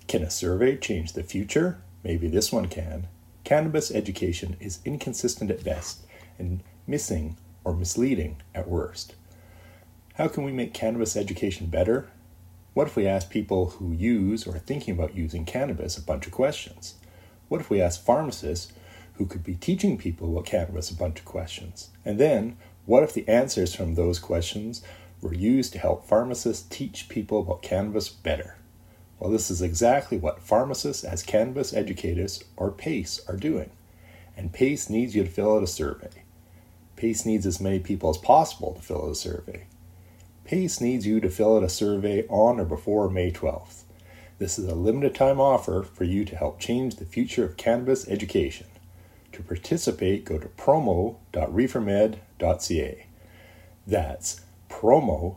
Can a survey change the future? Maybe this one can. Cannabis education is inconsistent at best and missing or misleading at worst. How can we make cannabis education better? What if we ask people who use or are thinking about using cannabis a bunch of questions? What if we ask pharmacists who could be teaching people about cannabis a bunch of questions? And then, what if the answers from those questions were used to help pharmacists teach people about cannabis better? Well, this is exactly what pharmacists as cannabis educators, or PACE, are doing. And PACE needs you to fill out a survey. PACE needs as many people as possible to fill out a survey. PACE needs you to fill out a survey on or before May 12th. This is a limited time offer for you to help change the future of cannabis education. To participate, go to promo.reefermed.ca. That's promo,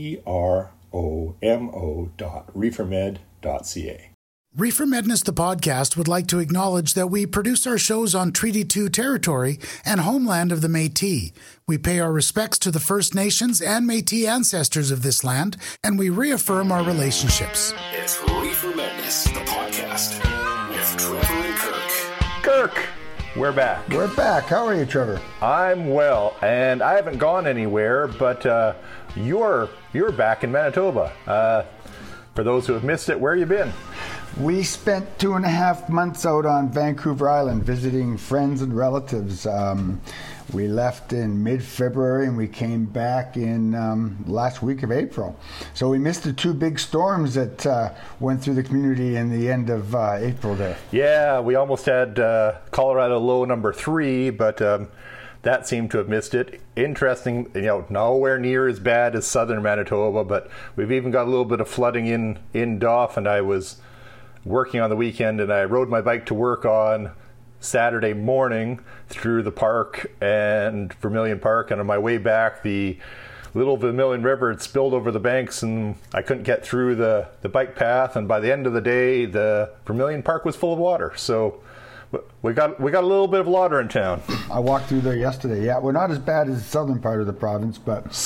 promo.reefermed.ca. Reefer Madness, the podcast, would like to acknowledge that we produce our shows on Treaty 2 territory and homeland of the Métis. We pay our respects to the First Nations and Métis ancestors of this land, and we reaffirm our relationships. It's Reefer Madness, the podcast, with Trevor and Kirk. Kirk! We're back. We're back. How are you, Trevor? I'm well, and I haven't gone anywhere, but you're back in Manitoba. For those who have missed it, where have you been? We spent 2.5 months out on Vancouver Island visiting friends and relatives. We left in mid-February and we came back in last week of April. So we missed the two big storms that went through the community in the end of April there. Yeah, we almost had Colorado low number 3, but that seemed to have missed it. Interesting, nowhere near as bad as southern Manitoba, but we've even got a little bit of flooding in Dauphin. I was working on the weekend and I rode my bike to work on Saturday morning through the park and Vermilion Park, and on my way back the little Vermilion River had spilled over the banks and I couldn't get through the bike path, and by the end of the day the Vermilion Park was full of water. So we got a little bit of water in town. I walked through there yesterday. Yeah, we're not as bad as the southern part of the province, but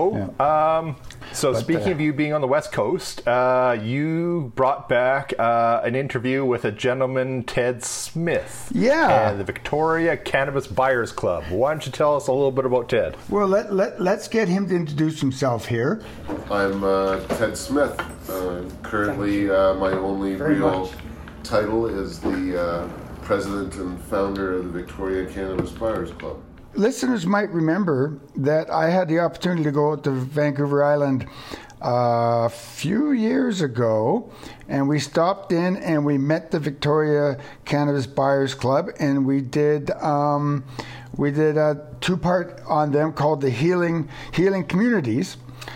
speaking of you being on the West Coast, you brought back an interview with a gentleman, Ted Smith. Yeah. And the Victoria Cannabis Buyers Club. Why don't you tell us a little bit about Ted? Well, let's get him to introduce himself here. I'm Ted Smith. Currently, my only real title is the president and founder of the Victoria Cannabis Buyers Club. Listeners might remember that I had the opportunity to go out to Vancouver Island a few years ago, and we stopped in and we met the Victoria Cannabis Buyers Club, and we did a 2-part on them called the Healing Communities.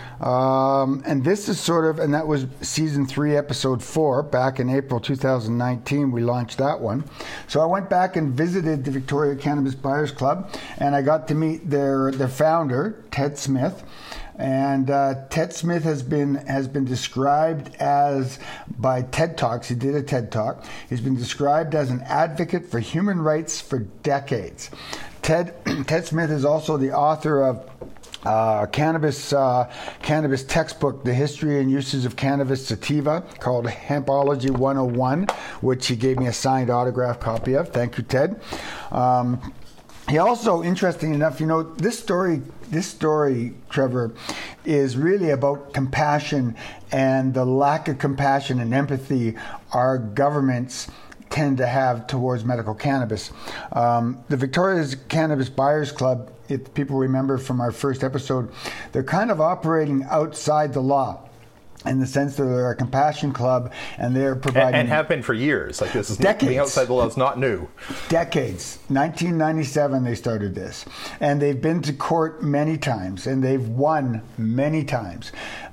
And this is and that was season 3, episode 4, back in April 2019. We launched that one. So I went back and visited the Victoria Cannabis Buyers Club, and I got to meet their founder, Ted Smith. And Ted Smith has been described as, by TED Talks, he did a TED Talk, he's been described as an advocate for human rights for decades. Ted Smith is also the author of cannabis textbook, The History and Uses of Cannabis Sativa, called Hempology 101, which he gave me a signed autograph copy of. Thank you, Ted. He also, interesting enough, this story, Trevor, is really about compassion and the lack of compassion and empathy our governments tend to have towards medical cannabis. The Victoria's Cannabis Buyers Club, if people remember from our first episode, they're kind of operating outside the law, in the sense that they're a compassion club, and they're providing... And have been for years. Like, this is decades. Being outside the law is not new. Decades. 1997 they started this. And they've been to court many times, and they've won many times.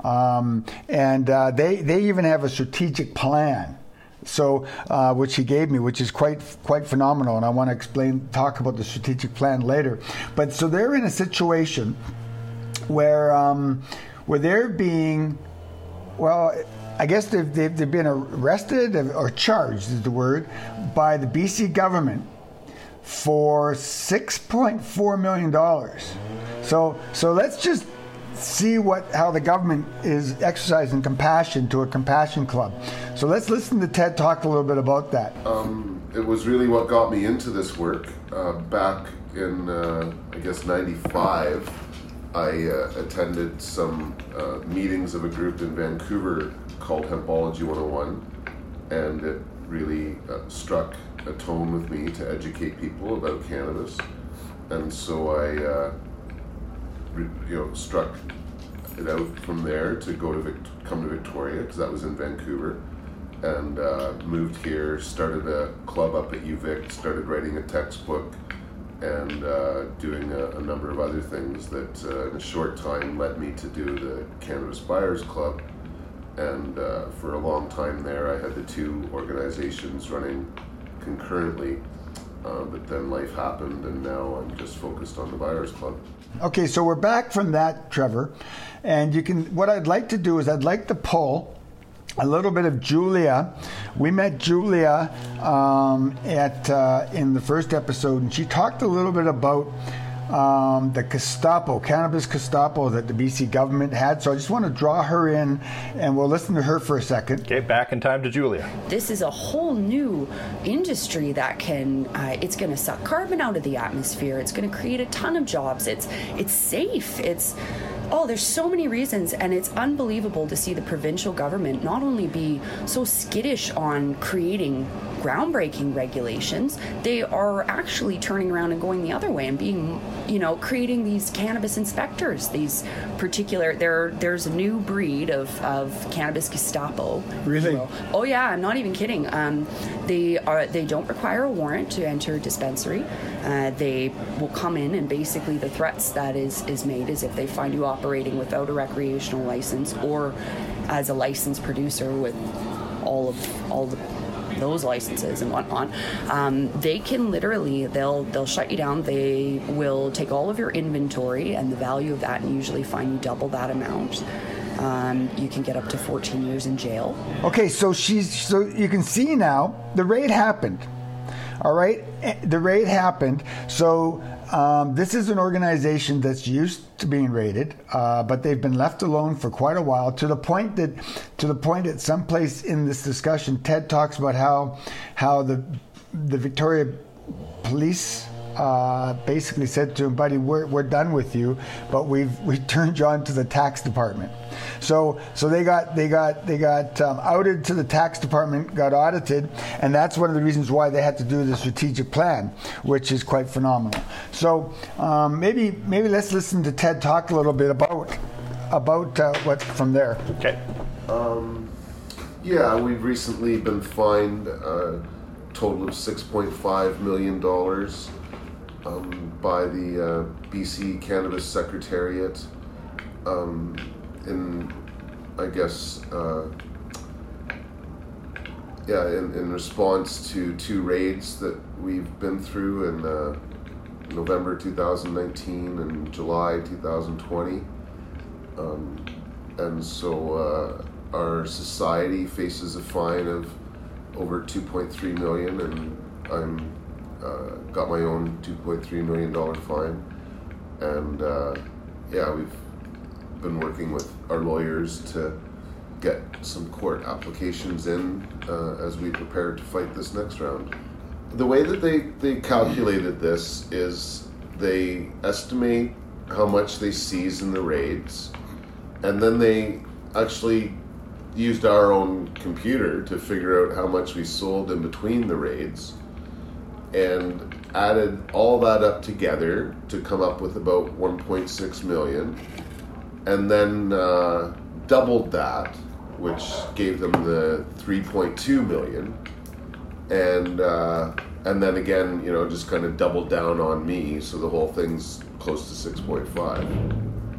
They even have a strategic plan, which he gave me, which is quite phenomenal, and I want to talk about the strategic plan later. But so they're in a situation where they're being, well, I guess they've been arrested or charged is the word, by the BC government for $6.4 million. So let's just see how the government is exercising compassion to a compassion club. So let's listen to Ted talk a little bit about that. It was really what got me into this work. Back in, I guess, 95, I attended some meetings of a group in Vancouver called Hempology 101, and it really struck a tone with me to educate people about cannabis. And so I struck it out from there to come to Victoria, because that was in Vancouver, and moved here, started a club up at UVic, started writing a textbook, and doing a number of other things that in a short time led me to do the Cannabis Buyers Club. And for a long time there, I had the two organizations running concurrently, but then life happened, and now I'm just focused on the Buyers Club. Okay, so we're back from that, Trevor, and what I'd like to do is I'd like to pull a little bit of Julia. We met Julia in the first episode, and she talked a little bit about the Gestapo, cannabis Gestapo that the BC government had. So I just want to draw her in, and we'll listen to her for a second. Okay, back in time to Julia. This is a whole new industry that it's going to suck carbon out of the atmosphere. It's going to create a ton of jobs. It's safe. There's so many reasons, and it's unbelievable to see the provincial government not only be so skittish on creating groundbreaking regulations, they are actually turning around and going the other way and being, creating these cannabis inspectors. These particular, there's a new breed of cannabis Gestapo. Really? Oh yeah, I'm not even kidding. They don't require a warrant to enter a dispensary. They will come in, and basically the threats that is made is if they find you operating without a recreational license or as a licensed producer with all those licenses and whatnot, they can literally, they'll shut you down. They will take all of your inventory and the value of that and usually fine you double that amount. You can get up to 14 years in jail. Okay, so you can see now the raid happened. All right, the raid happened. So this is an organization that's used to being raided, but they've been left alone for quite a while. To the point at some place in this discussion, Ted talks about how the Victoria Police basically said to him, "Buddy, we're done with you, but we've turned you on to the tax department." So they got outed to the tax department, got audited, and that's one of the reasons why they had to do the strategic plan, which is quite phenomenal. So maybe let's listen to Ted talk a little bit about what's from there. Okay. Yeah, we've recently been fined a total of $6.5 million by the BC Cannabis Secretariat in response to two raids that we've been through in November 2019 and July 2020. And so our society faces a fine of over $2.3 million, and I'm got my own $2.3 million fine. And we've been working with our lawyers to get some court applications in as we prepare to fight this next round. The way that they calculated this is they estimate how much they seize in the raids, and then they actually used our own computer to figure out how much we sold in between the raids, and added all that up together to come up with about 1.6 million, and then doubled that, which gave them the 3.2 million, and then again, just kind of doubled down on me, so the whole thing's close to 6.5.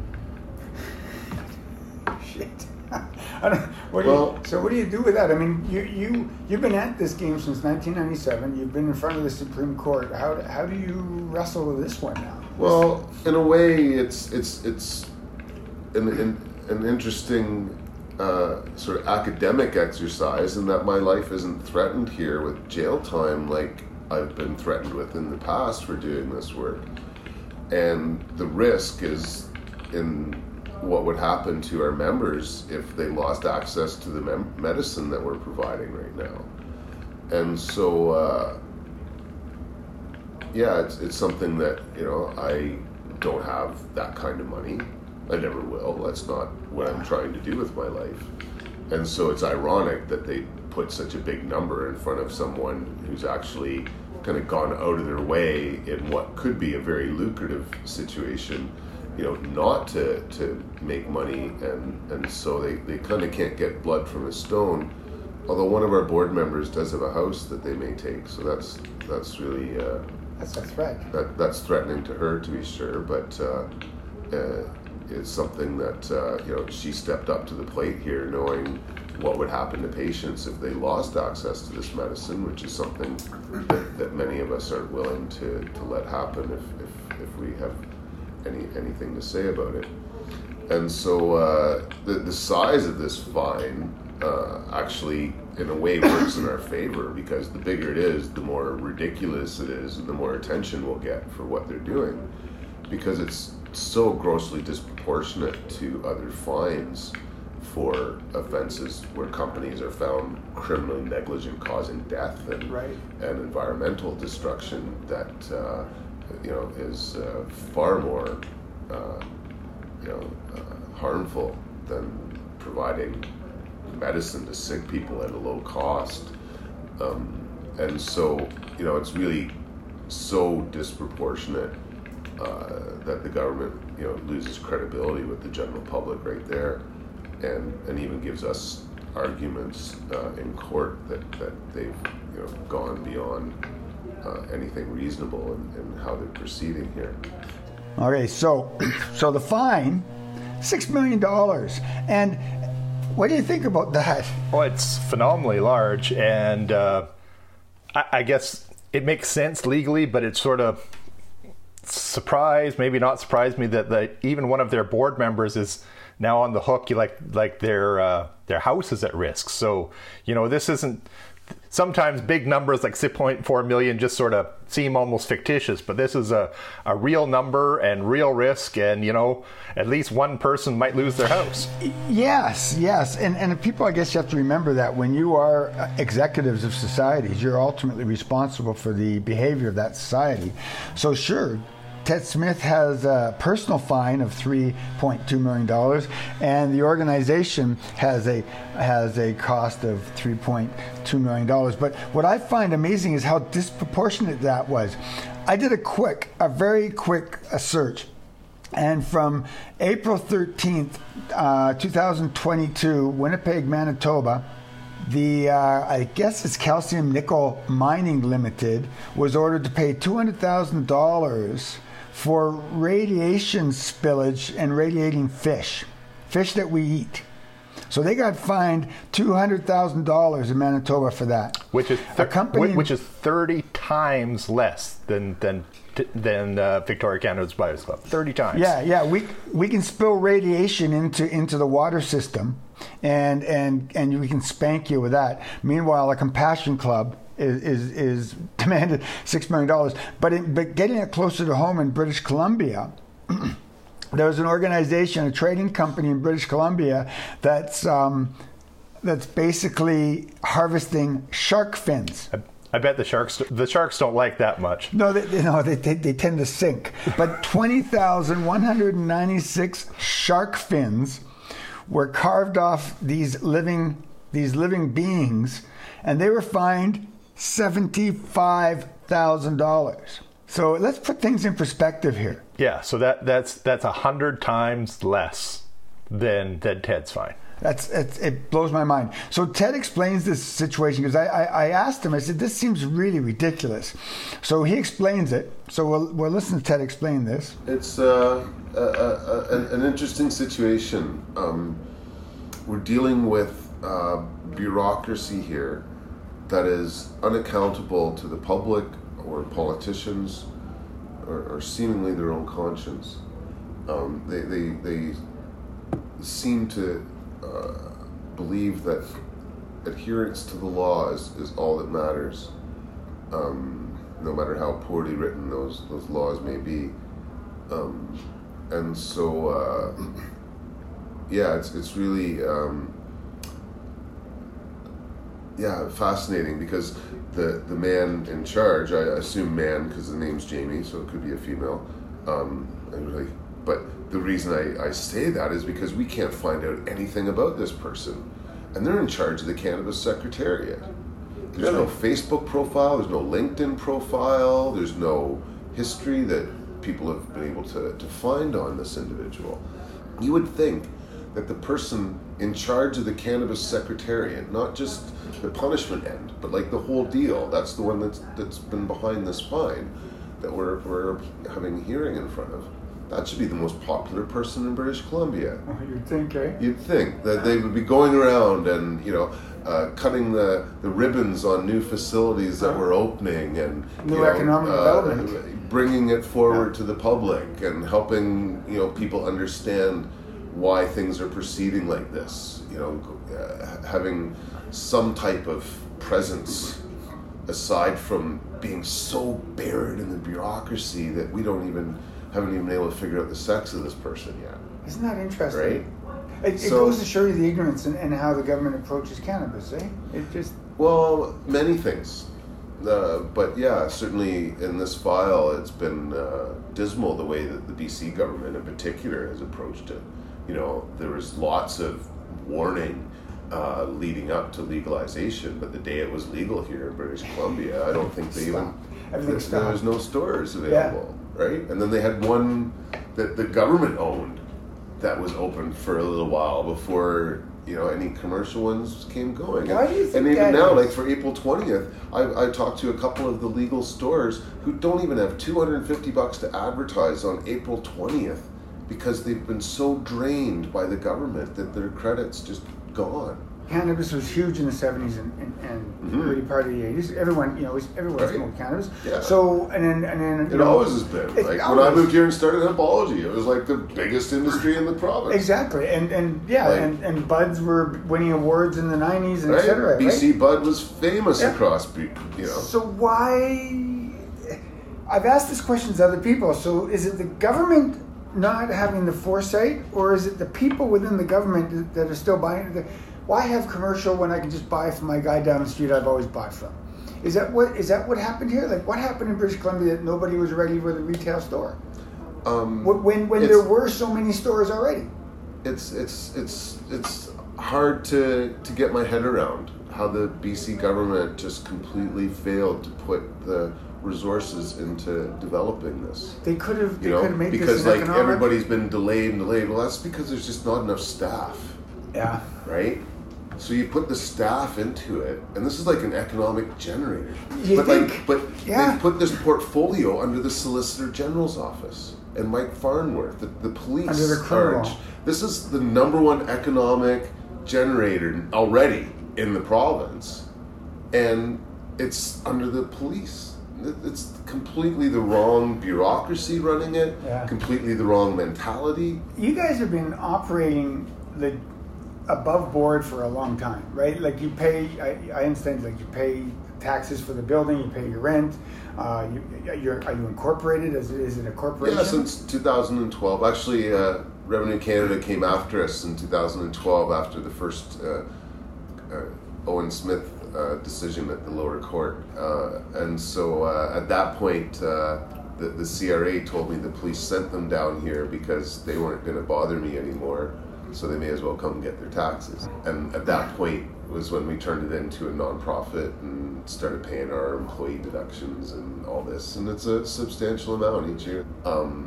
Shit. So what do you do with that? I mean, you've been at this game since 1997. You've been in front of the Supreme Court. How do you wrestle with this one now? Well, in a way, it's an interesting sort of academic exercise, in that my life isn't threatened here with jail time like I've been threatened with in the past for doing this work, and the risk is in what would happen to our members if they lost access to the medicine that we're providing right now. And so, it's something that, I don't have that kind of money. I never will. That's not what I'm trying to do with my life. And so it's ironic that they put such a big number in front of someone who's actually kind of gone out of their way in what could be a very lucrative situation, not to make money, and so they kind of can't get blood from a stone. Although one of our board members does have a house that they may take, so that's really That's a threat. that's threatening to her, to be sure. But it's something that she stepped up to the plate here, knowing what would happen to patients if they lost access to this medicine, which is something that many of us aren't willing to let happen if we have anything to say about it. And so the size of this fine actually, in a way, works in our favor, because the bigger it is, the more ridiculous it is, and the more attention we'll get for what they're doing, because it's so grossly disproportionate to other fines for offenses where companies are found criminally negligent, causing death and environmental destruction that is far more harmful than providing medicine to sick people at a low cost. And so it's really so disproportionate that the government loses credibility with the general public right there, and even gives us arguments in court that they've gone beyond anything reasonable in how they're proceeding here. Okay, so the fine, $6 million, and what do you think about that? Well, it's phenomenally large, and I guess it makes sense legally, but it sort of maybe not surprised me that even one of their board members is now on the hook. Like their house is at risk. So this isn't. Sometimes big numbers like 6.4 million just sort of seem almost fictitious, but this is a real number and real risk, and at least one person might lose their house. Yes, and people, I guess you have to remember that when you are executives of societies, you're ultimately responsible for the behavior of that society. So sure, Ted Smith has a personal fine of $3.2 million, and the organization has a cost of $3.2 million. But what I find amazing is how disproportionate that was. I did a very quick search, and from April 13th, 2022, Winnipeg, Manitoba, the I guess it's Calcium Nickel Mining Limited was ordered to pay $200,000 for radiation spillage and radiating fish that we eat. So they got fined $200,000 in Manitoba for that. Which is 30 times less than Victoria Cannabis Buyers Club. 30 times. Yeah. We can spill radiation into the water system, and we can spank you with that. Meanwhile, a Compassion Club is demanded $6 million. But getting it closer to home in British Columbia, there was an organization, a trading company in British Columbia that's basically harvesting shark fins. I bet the sharks don't like that much. No, they tend to sink. But 20,196 shark fins were carved off these living beings, and they were fined $75,000. So let's put things in perspective here. Yeah, so that's 100 times less than Ted's fine. It blows my mind. So Ted explains this situation, because I asked him, I said, this seems really ridiculous. So he explains it. So we'll listen to Ted explain this. It's an interesting situation. We're dealing with bureaucracy here that is unaccountable to the public or politicians or seemingly their own conscience. They seem to believe that adherence to the law is all that matters, no matter how poorly written those laws may be. And so it's really fascinating because the man in charge, I assume man because the name's Jamie, so it could be a female. But the reason I say that is because we can't find out anything about this person, and they're in charge of the Cannabis Secretariat. There's no Facebook profile, there's no LinkedIn profile, there's no history that people have been able to find on this individual. You would think that the person in charge of the Cannabis Secretariat, not just the punishment end, but like the whole deal, that's the one that's been behind this fine that we're having a hearing in front of. That should be the most popular person in British Columbia. Oh, you'd think, eh? You'd think that they would be going around and, cutting the ribbons on new facilities that were opening and new economic development, bringing it forward to the public and helping people understand why things are proceeding like this. Having some type of presence aside from being so buried in the bureaucracy that we haven't even been able to figure out the sex of this person yet. Isn't that interesting? Right? It goes to show you the ignorance and how the government approaches cannabis, eh? Well, many things. But yeah, certainly in this file, it's been dismal the way that the BC government in particular has approached it. There was lots of warning leading up to legalization, but the day it was legal here in British Columbia, I don't think they there was no stores available, right? And then they had one that the government owned that was open for a little while before any commercial ones came going. Why do you think and even that now, is? like for April 20th, I talked to a couple of the legal stores who don't even have $250 to advertise on April 20th because they've been so drained by the government that their credit's just gone. Cannabis was huge in the 70s and early part of the 80s. Everyone smoked cannabis. Yeah. So and then It always has been. Like when I moved here and started Hempology, it was like the biggest industry in the province. Exactly, and buds were winning awards in the 90s and etc. BC Bud was famous across. So why? I've asked this question to other people. So is it the government not having the foresight, or is it the people within the government that are still buying? Why have commercial when I can just buy from my guy down the street I've always bought from? Is that what happened here? Like what happened in British Columbia that nobody was ready with a retail store? When there were so many stores already. It's hard to get my head around how the BC government just completely failed to put the resources into developing this. They could have made because this economic. everybody's been delayed. Well, that's because there's just not enough staff. Yeah. Right? So you put the staff into it, and this is like an economic generator. They put this portfolio under the Solicitor General's office and Mike Farnworth, the police. Under the criminal. This is the number one economic generator already in the province, and it's under the police. It's completely the wrong bureaucracy running it, completely the wrong mentality. You guys have been operating above board for a long time, right? Like you pay, I understand, like you pay taxes for the building, you pay your rent. Are you incorporated? Is it a corporation? Yeah, since 2012. Actually, Revenue Canada came after us in 2012 after the first Owen Smith decision at the lower court. And so at that point, the CRA told me the police sent them down here because they weren't going to bother me anymore. So they may as well come get their taxes. And at that point was when we turned it into a nonprofit and started paying our employee deductions and all this. And it's a substantial amount each year.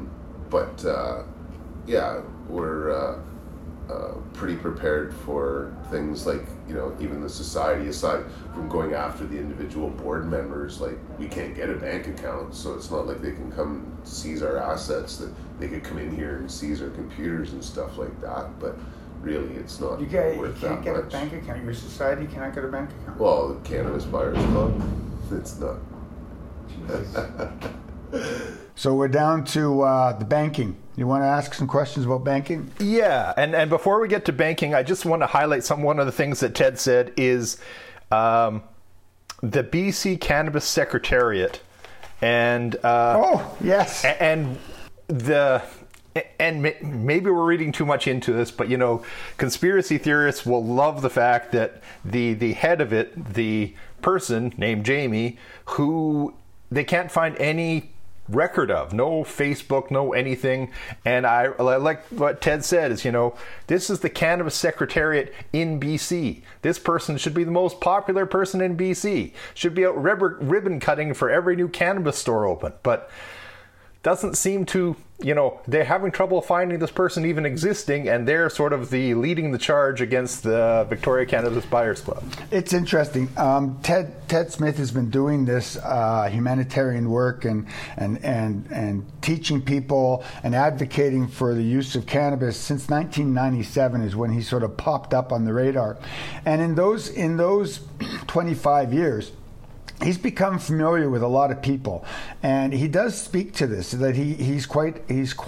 We're pretty prepared for things like, even the society, aside from going after the individual board members, like we can't get a bank account, so it's not like they can come seize our assets, that they could come in here and seize our computers and stuff like that, but really it's not worth that much. You can't get a bank account. Your society cannot get a bank account. Well, the Cannabis Buyers Club, it's not. So we're down to the banking. You want to ask some questions about banking? Yeah, and before we get to banking, I just want to highlight one of the things that Ted said is the BC Cannabis Secretariat, and oh yes, and the and maybe we're reading too much into this, but conspiracy theorists will love the fact that the head of it, the person named Jamie, who they can't find any record of, no Facebook, no anything. And I like what Ted said is, this is the cannabis secretariat in BC. This person should be the most popular person in BC, should be out ribbon cutting for every new cannabis store open, but doesn't seem to, they're having trouble finding this person even existing, and they're sort of leading the charge against the Victoria Cannabis Buyers Club. It's interesting. Ted Smith has been doing this humanitarian work and teaching people and advocating for the use of cannabis since 1997 is when he sort of popped up on the radar. And in those 25 years, he's become familiar with a lot of people, and he does speak to this, that he's quite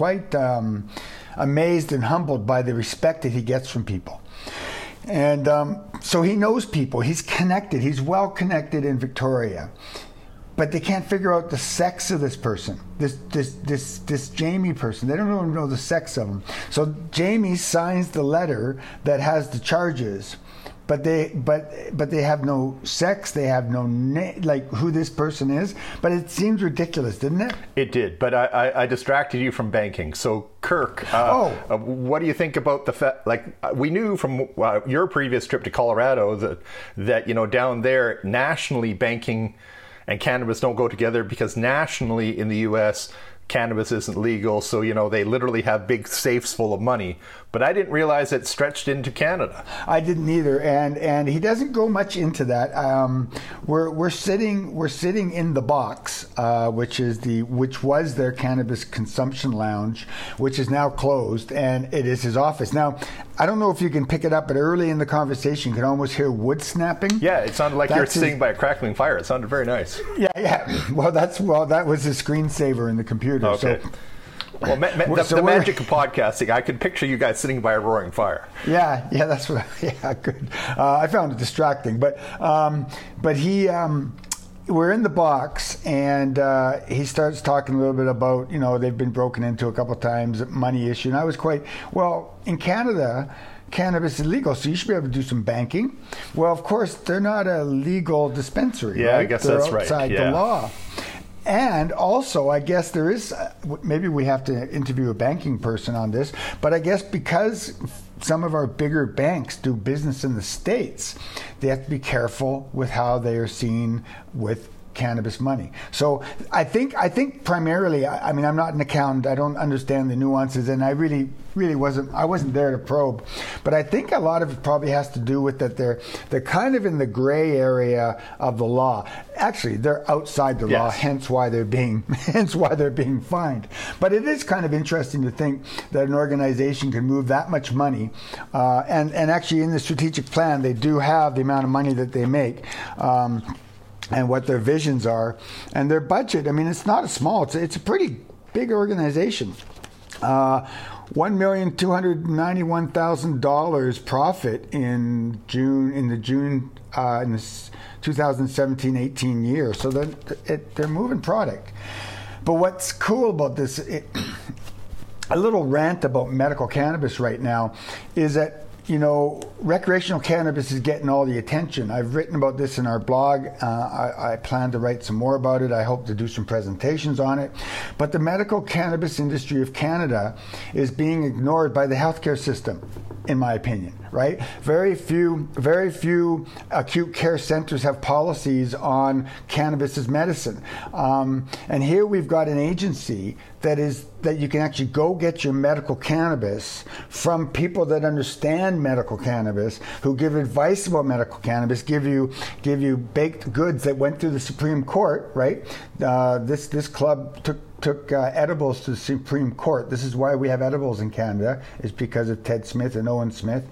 amazed and humbled by the respect that he gets from people. And so he knows people, he's connected, he's well connected in Victoria, but they can't figure out the sex of this person, this Jamie person. They don't even know the sex of him. So Jamie signs the letter that has the charges, but they have no sex, they have no like who this person is. But it seems ridiculous, didn't it? It did, but I distracted you from banking. So Kirk, what do you think about the fact? Like, we knew from your previous trip to Colorado that down there nationally banking and cannabis don't go together, because nationally in the U.S. cannabis isn't legal, so they literally have big safes full of money. But I didn't realize it stretched into Canada. I didn't either, and he doesn't go much into that. We're sitting in the Box, which was their cannabis consumption lounge, which is now closed, and it is his office now. I don't know if you can pick it up, but early in the conversation, you can almost hear wood snapping. Yeah, it sounded like you're sitting by a crackling fire. It sounded very nice. Yeah. Well, that was the screensaver in the computer. Okay. So, well, the magic of podcasting, I could picture you guys sitting by a roaring fire. Yeah, that's what. Yeah, good. I found it distracting, but he. We're in the Box, and he starts talking a little bit about, they've been broken into a couple of times, money issue. And I was in Canada, cannabis is legal, so you should be able to do some banking. Well, of course, they're not a legal dispensary. Yeah, right? I guess they're that's outside right. the law. And also, I guess there is, maybe we have to interview a banking person on this, but I guess because some of our bigger banks do business in the States, they have to be careful with how they are seen with cannabis money. So I think primarily, I mean, I'm not an accountant, I don't understand the nuances, and I really wasn't there to probe, but I think a lot of it probably has to do with that they're kind of in the gray area of the law. Actually, they're outside the law, hence why they're being fined. But it is kind of interesting to think that an organization can move that much money, and actually in the strategic plan they do have the amount of money that they make. And what their visions are, and their budget. I mean, it's not a small. It's a pretty big organization. $1,291,000 profit in the June 2017-18 year. So they're moving product. But what's cool about this, a little rant about medical cannabis right now, is that recreational cannabis is getting all the attention. I've written about this in our blog. I plan to write some more about it. I hope to do some presentations on it. But the medical cannabis industry of Canada is being ignored by the healthcare system, in my opinion, right? Very few acute care centers have policies on cannabis as medicine. And here we've got an agency that you can actually go get your medical cannabis from people that understand medical cannabis, who give advice about medical cannabis, give you baked goods that went through the Supreme Court, right? This club took edibles to the Supreme Court. This is why we have edibles in Canada, is because of Ted Smith and Owen Smith.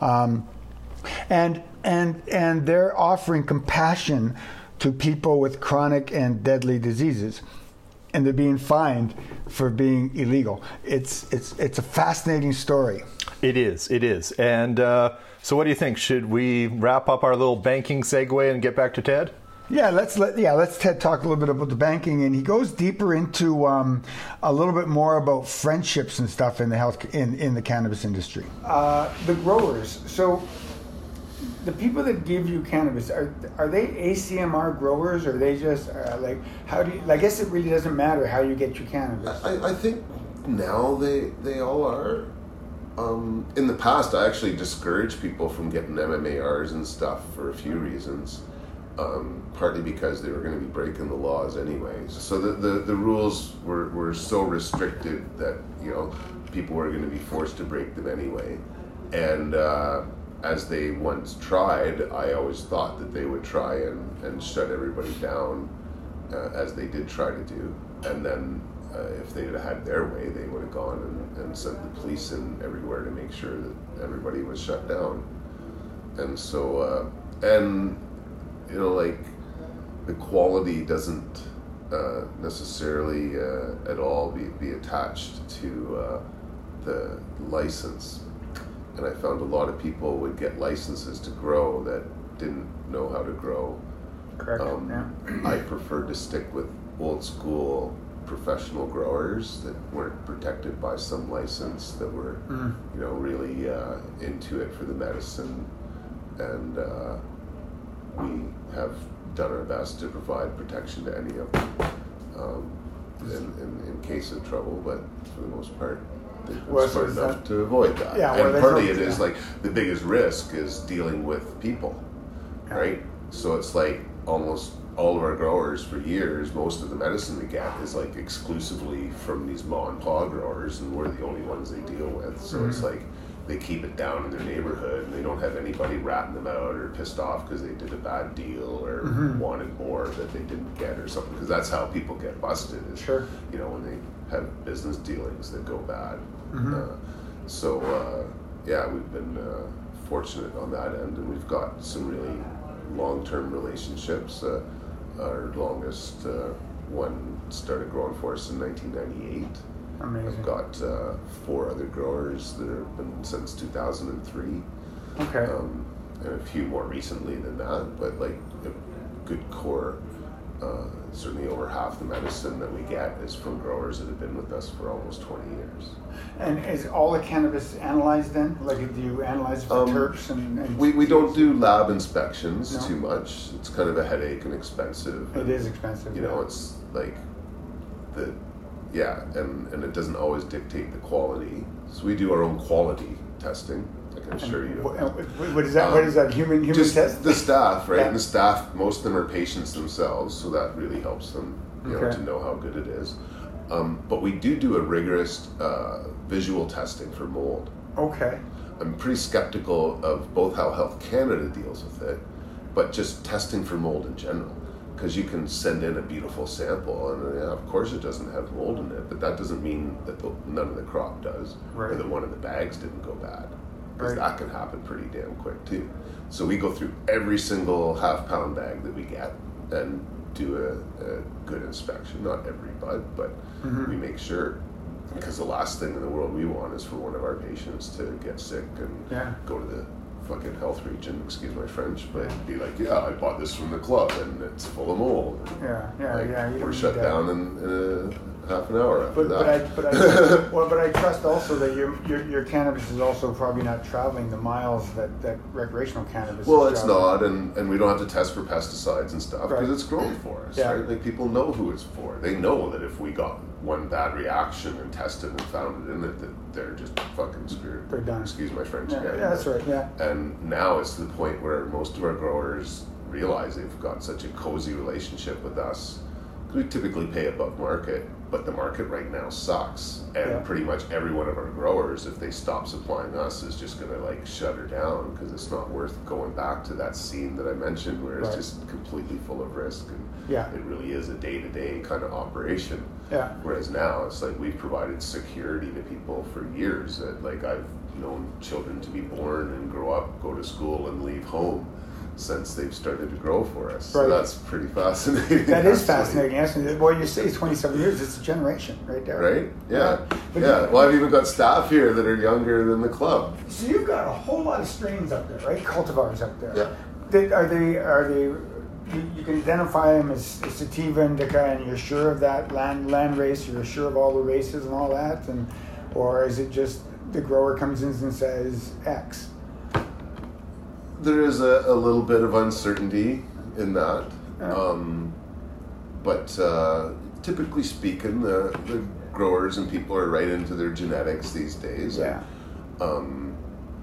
And they're offering compassion to people with chronic and deadly diseases, and they're being fined for being illegal. It's a fascinating story. It is. And so what do you think? Should we wrap up our little banking segue and get back to Ted? let's Ted talk a little bit about the banking, and he goes deeper into a little bit more about friendships and stuff in the cannabis industry. The growers. So the people that give you cannabis, are they ACMR growers, or are they just how do you? I guess it really doesn't matter how you get your cannabis. I think now they all are. In the past, I actually discouraged people from getting MMARs and stuff for a few reasons. Partly because they were going to be breaking the laws anyways. So the rules were so restricted that, you know, people were going to be forced to break them anyway. And as they once tried, I always thought that they would try and shut everybody down, as they did try to do. And then if they had their way, they would have gone and sent the police in everywhere to make sure that everybody was shut down. And so, you know, like, the quality doesn't necessarily at all be attached to the license. And I found a lot of people would get licenses to grow that didn't know how to grow. Correct. I prefer to stick with old school professional growers that weren't protected by some license, that were, you know, really into it for the medicine. And we have done our best to provide protection to any of them in case of trouble, but for the most part, they've been smart enough to avoid that. Yeah, and partly it is like the biggest risk is dealing with people, right? So it's like almost all of our growers for years, most of the medicine we get is like exclusively from these ma and pa growers, and we're the only ones they deal with. So it's like they keep it down in their neighborhood, and they don't have anybody ratting them out or pissed off because they did a bad deal or wanted more that they didn't get or something. Because that's how people get busted. Is, you know, when they have business dealings that go bad. Yeah, we've been fortunate on that end, and we've got some really long-term relationships. Our longest one started growing for us in 1998. Amazing. I've got 4 other growers that have been since 2003. Okay. And a few more recently than that, but like a good core. Certainly over half the medicine that we get is from growers that have been with us for almost 20 years. And is all the cannabis analyzed then? Like, do you analyze for terps and we don't do lab inspections too much. It's kind of a headache and expensive. It is expensive. You know, it's like and it doesn't always dictate the quality. So we do our own quality testing. I can assure you. What is that? What is that? Human just test? The staff, right? Yeah. And the staff, most of them are patients themselves, so that really helps them, you know, to know how good it is. But we do a rigorous visual testing for mold. Okay. I'm pretty skeptical of both how Health Canada deals with it, but just testing for mold in general. Because you can send in a beautiful sample, and of course it doesn't have mold in it, but that doesn't mean that none of the crop does, or that one of the bags didn't go bad. Because that can happen pretty damn quick too. So we go through every single half-pound bag that we get and do a good inspection. Not every bud, but we make sure. Because the last thing in the world we want is for one of our patients to get sick and go to the fucking health region, excuse my French, but be like, I bought this from the club and it's full of mold. We're shut down in half an hour after that. But I trust also that your cannabis is also probably not traveling the miles that recreational cannabis. Well, it's not, and we don't have to test for pesticides and stuff because it's grown for us, right? Like, people know who it's for. They know that if we got one bad reaction and tested and found it in it, that they're just fucking screwed. They're done. Excuse my French again. Yeah, that's right. Yeah. And now it's to the point where most of our growers realize they've got such a cozy relationship with us. We typically pay above market, but the market right now sucks. And pretty much every one of our growers, if they stop supplying us, is just going to like shut her down because it's not worth going back to that scene that I mentioned where it's just completely full of risk. And it really is a day-to-day kind of operation. Yeah. Whereas now it's like we've provided security to people for years. That, like, I've known children to be born and grow up, go to school and leave home since they've started to grow for us. So that's pretty fascinating. That is fascinating. Actually, well, you say 27 years, it's a generation right there. Right? Yeah. Well, I've even got staff here that are younger than the club. So you've got a whole lot of strains up there, right? Cultivars up there. Yeah. Are they you can identify them as sativa indica, and you're sure of that land race. You're sure of all the races and all that, or is it just the grower comes in and says X? There is a little bit of uncertainty in that, but typically speaking, the growers and people are right into their genetics these days. Yeah. And,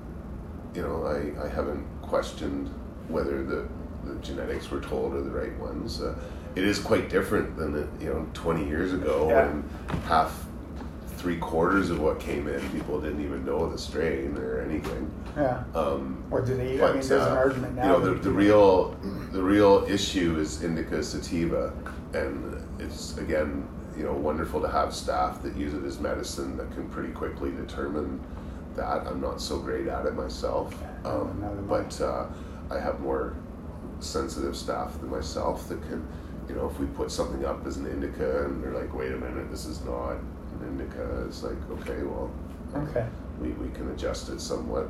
I haven't questioned whether the genetics we're told are the right ones. It is quite different than 20 years ago, when three-quarters of what came in, people didn't even know the strain or anything. Yeah. Or do they? But, there's an argument now. the real issue is indica sativa, and it's again, wonderful to have staff that use it as medicine that can pretty quickly determine that. I'm not so great at it myself, but I have more sensitive staff than myself that can, if we put something up as an indica and they're like, wait a minute, this is not an indica, it's like, okay, well, we can adjust it somewhat.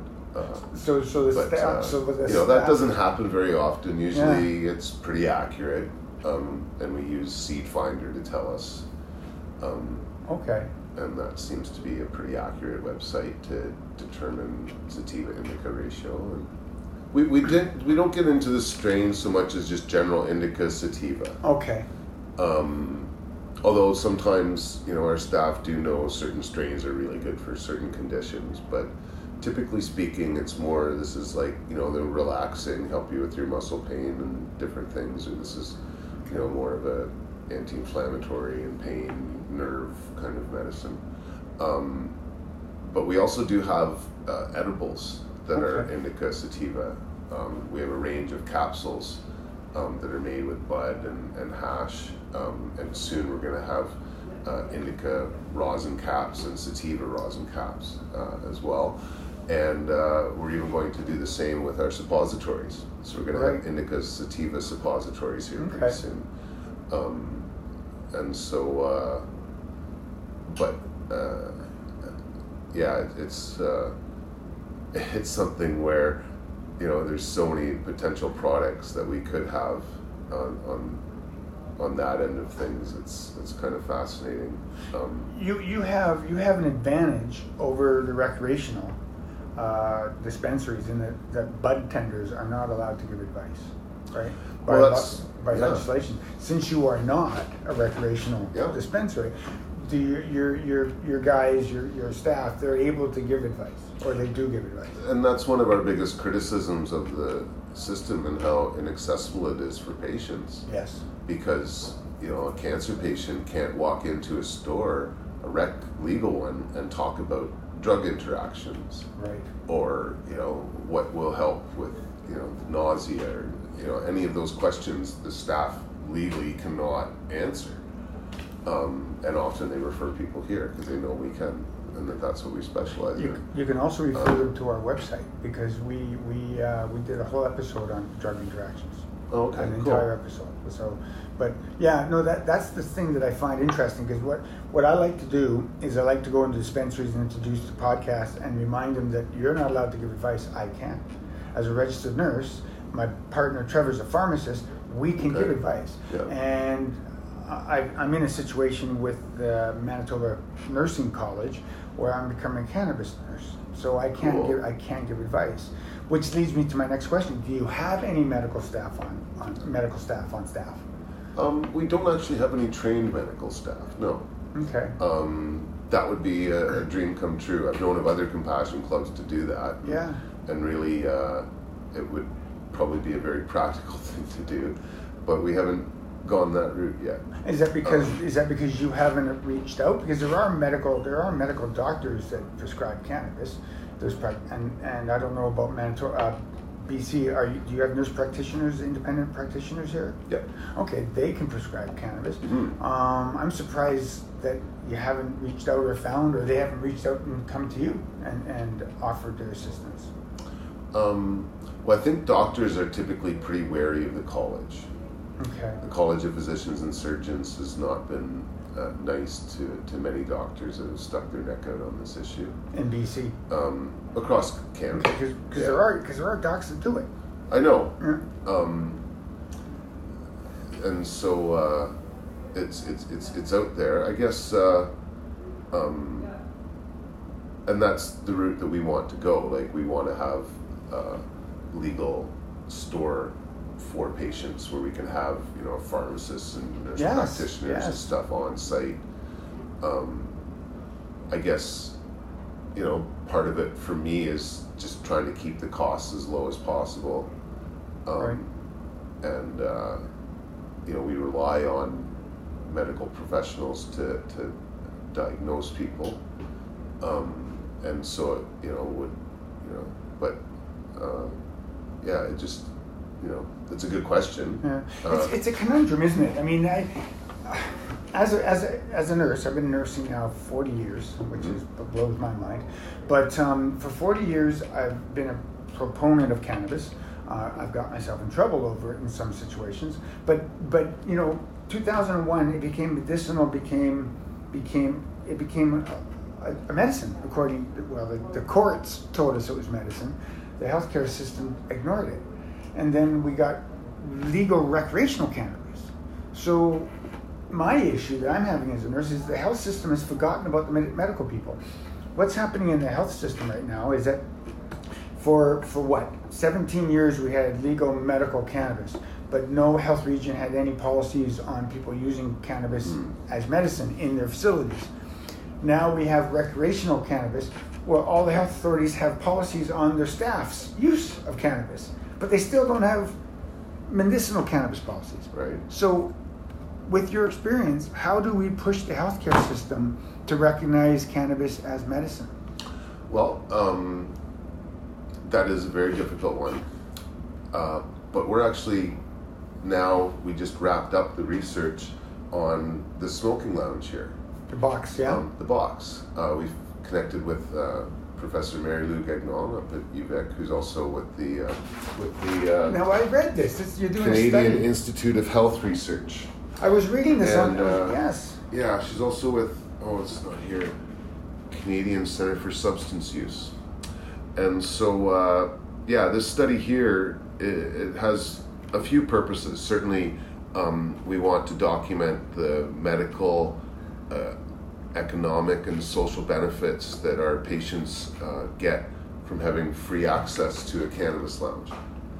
That doesn't happen very often. Usually it's pretty accurate, and we use Seed Finder to tell us. And that seems to be a pretty accurate website to determine sativa indica ratio. And we don't get into the strain so much as just general indica sativa. Okay. Although sometimes our staff do know certain strains are really good for certain conditions, but typically speaking, it's more, this is like, the relaxing, help you with your muscle pain and different things, or this is, more of a anti-inflammatory and pain, nerve kind of medicine. But we also do have edibles that are indica sativa. We have a range of capsules that are made with bud and hash, and soon we're going to have indica rosin caps and sativa rosin caps as well. And we're even going to do the same with our suppositories. So we're going to have indica sativa suppositories here pretty soon. And so, it's something where, there's so many potential products that we could have on that end of things. It's kind of fascinating. You have an advantage over the recreational dispensaries in that bud tenders are not allowed to give advice, right? By legislation. Since you are not a recreational dispensary, your guys, your staff, they're able to give advice, or they do give advice. And that's one of our biggest criticisms of the system and how inaccessible it is for patients. Yes. Because, a cancer patient can't walk into a store, a legal one, and talk about drug interactions. Right. Or, what will help with, nausea, or, any of those questions the staff legally cannot answer. And often they refer people here because they know we can, and that's what we specialize in. You can also refer them to our website, because we did a whole episode on drug interactions. Oh, okay, an cool. entire episode. So, but that's the thing that I find interesting, because what I like to do is I like to go into dispensaries and introduce the podcast and remind them that you're not allowed to give advice. I can't. As a registered nurse, my partner Trevor's a pharmacist. We can give advice, and I'm in a situation with the Manitoba Nursing College where I'm becoming a cannabis nurse, so I can't give advice. Which leads me to my next question: do you have any medical staff on staff? We don't actually have any trained medical staff. No. Okay. That would be a dream come true. I've known of other compassion clubs to do that. Yeah. And really, it would probably be a very practical thing to do, but we haven't gone that route yet. Is that because you haven't reached out? Because there are medical doctors that prescribe cannabis. And I don't know about Manitoba, BC. Do you have nurse practitioners, independent practitioners here? Yep. Okay, they can prescribe cannabis. Mm-hmm. I'm surprised that you haven't reached out or they haven't reached out and come to you and offered their assistance. Well, I think doctors are typically pretty wary of the college. Okay. The College of Physicians and Surgeons has not been nice to many doctors that have stuck their neck out on this issue. In BC? Across Canada. Because there are docs that do it. I know. Yeah. and so it's out there, I guess. And that's the route that we want to go. Like, we want to have a legal store for patients where we can have, pharmacists and nurse practitioners and stuff on site. I guess, part of it for me is just trying to keep the costs as low as possible. And, we rely on medical professionals to diagnose people. And so, it just, it's a good question. Yeah. It's a conundrum, isn't it? I mean, as a nurse, I've been nursing now 40 years, which blows my mind. But for 40 years, I've been a proponent of cannabis. I've got myself in trouble over it in some situations. But 2001, it became medicinal. Became a medicine, the courts told us it was medicine. The healthcare system ignored it. And then we got legal recreational cannabis. So my issue that I'm having as a nurse is the health system has forgotten about the medical people. What's happening in the health system right now is that for 17 years we had legal medical cannabis, but no health region had any policies on people using cannabis as medicine in their facilities. Now we have recreational cannabis, where all the health authorities have policies on their staff's use of cannabis, but they still don't have medicinal cannabis policies. Right. So, with your experience, how do we push the healthcare system to recognize cannabis as medicine? Well, that is a very difficult one. But we're actually, now we just wrapped up the research on the smoking lounge here. The box, yeah? The box. We've connected with Professor Mary Lou Gagnon up at UVic, who's also with the now I read this. You're doing Canadian a study. Institute of Health Research. I was reading this and, yes. Yeah, she's also with, it's not here, Canadian Center for Substance Use. And so, this study here, it has a few purposes. Certainly, we want to document the medical, economic and social benefits that our patients get from having free access to a cannabis lounge.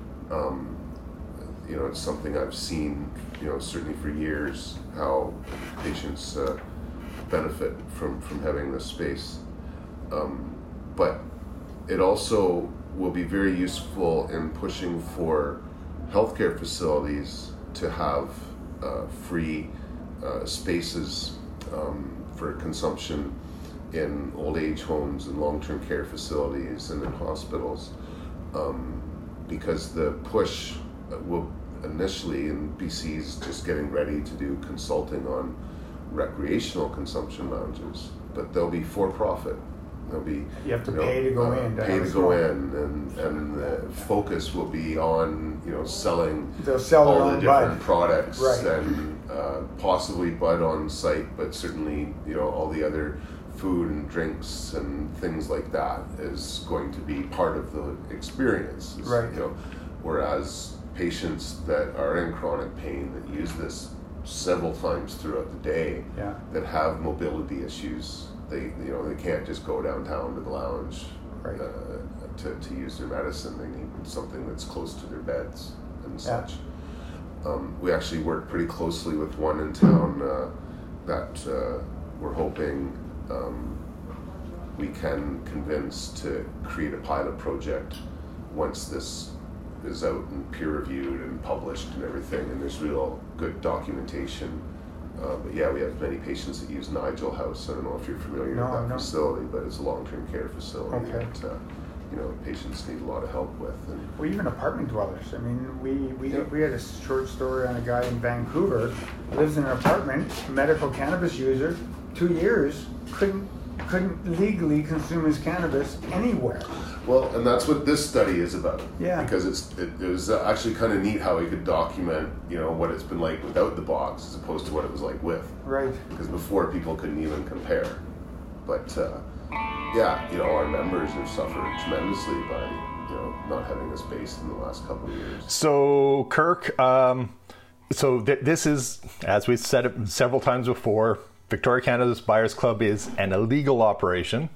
It's something I've seen, certainly for years, how patients benefit from having this space. But it also will be very useful in pushing for healthcare facilities to have free spaces for consumption in old age homes and long-term care facilities and in hospitals, because the push will initially, in BC's just getting ready to do consulting on recreational consumption lounges, but they'll be for-profit. They'll be, you have to pay to go in. Pay to go in, and the focus will be on selling They'll sell all their the own different bud. products, Right. and possibly bud on site, but certainly all the other food and drinks and things like that is going to be part of the experience. Right. Whereas patients that are in chronic pain that use this several times throughout the day, that have mobility issues, they can't just go downtown to the lounge to use their medicine. They need something that's close to their beds and such. We actually work pretty closely with one in town that we're hoping we can convince to create a pilot project once this is out and peer-reviewed and published and everything, and there's real good documentation. But we have many patients that use Nigel House. I don't know if you're familiar with that facility, but it's a long-term care facility that patients need a lot of help with. And well, even apartment dwellers. I mean, we had a short story on a guy in Vancouver, lives in an apartment, medical cannabis user, 2 years, couldn't legally consume his cannabis anywhere. Well, and that's what this study is about. Yeah. Because it was actually kind of neat how we could document, what it's been like without the box as opposed to what it was like with. Right. Because before people couldn't even compare. But our members have suffered tremendously by not having a space in the last couple of years. So, Kirk, this is, as we've said it several times before, Victoria Cannabis Buyers Club is an illegal operation.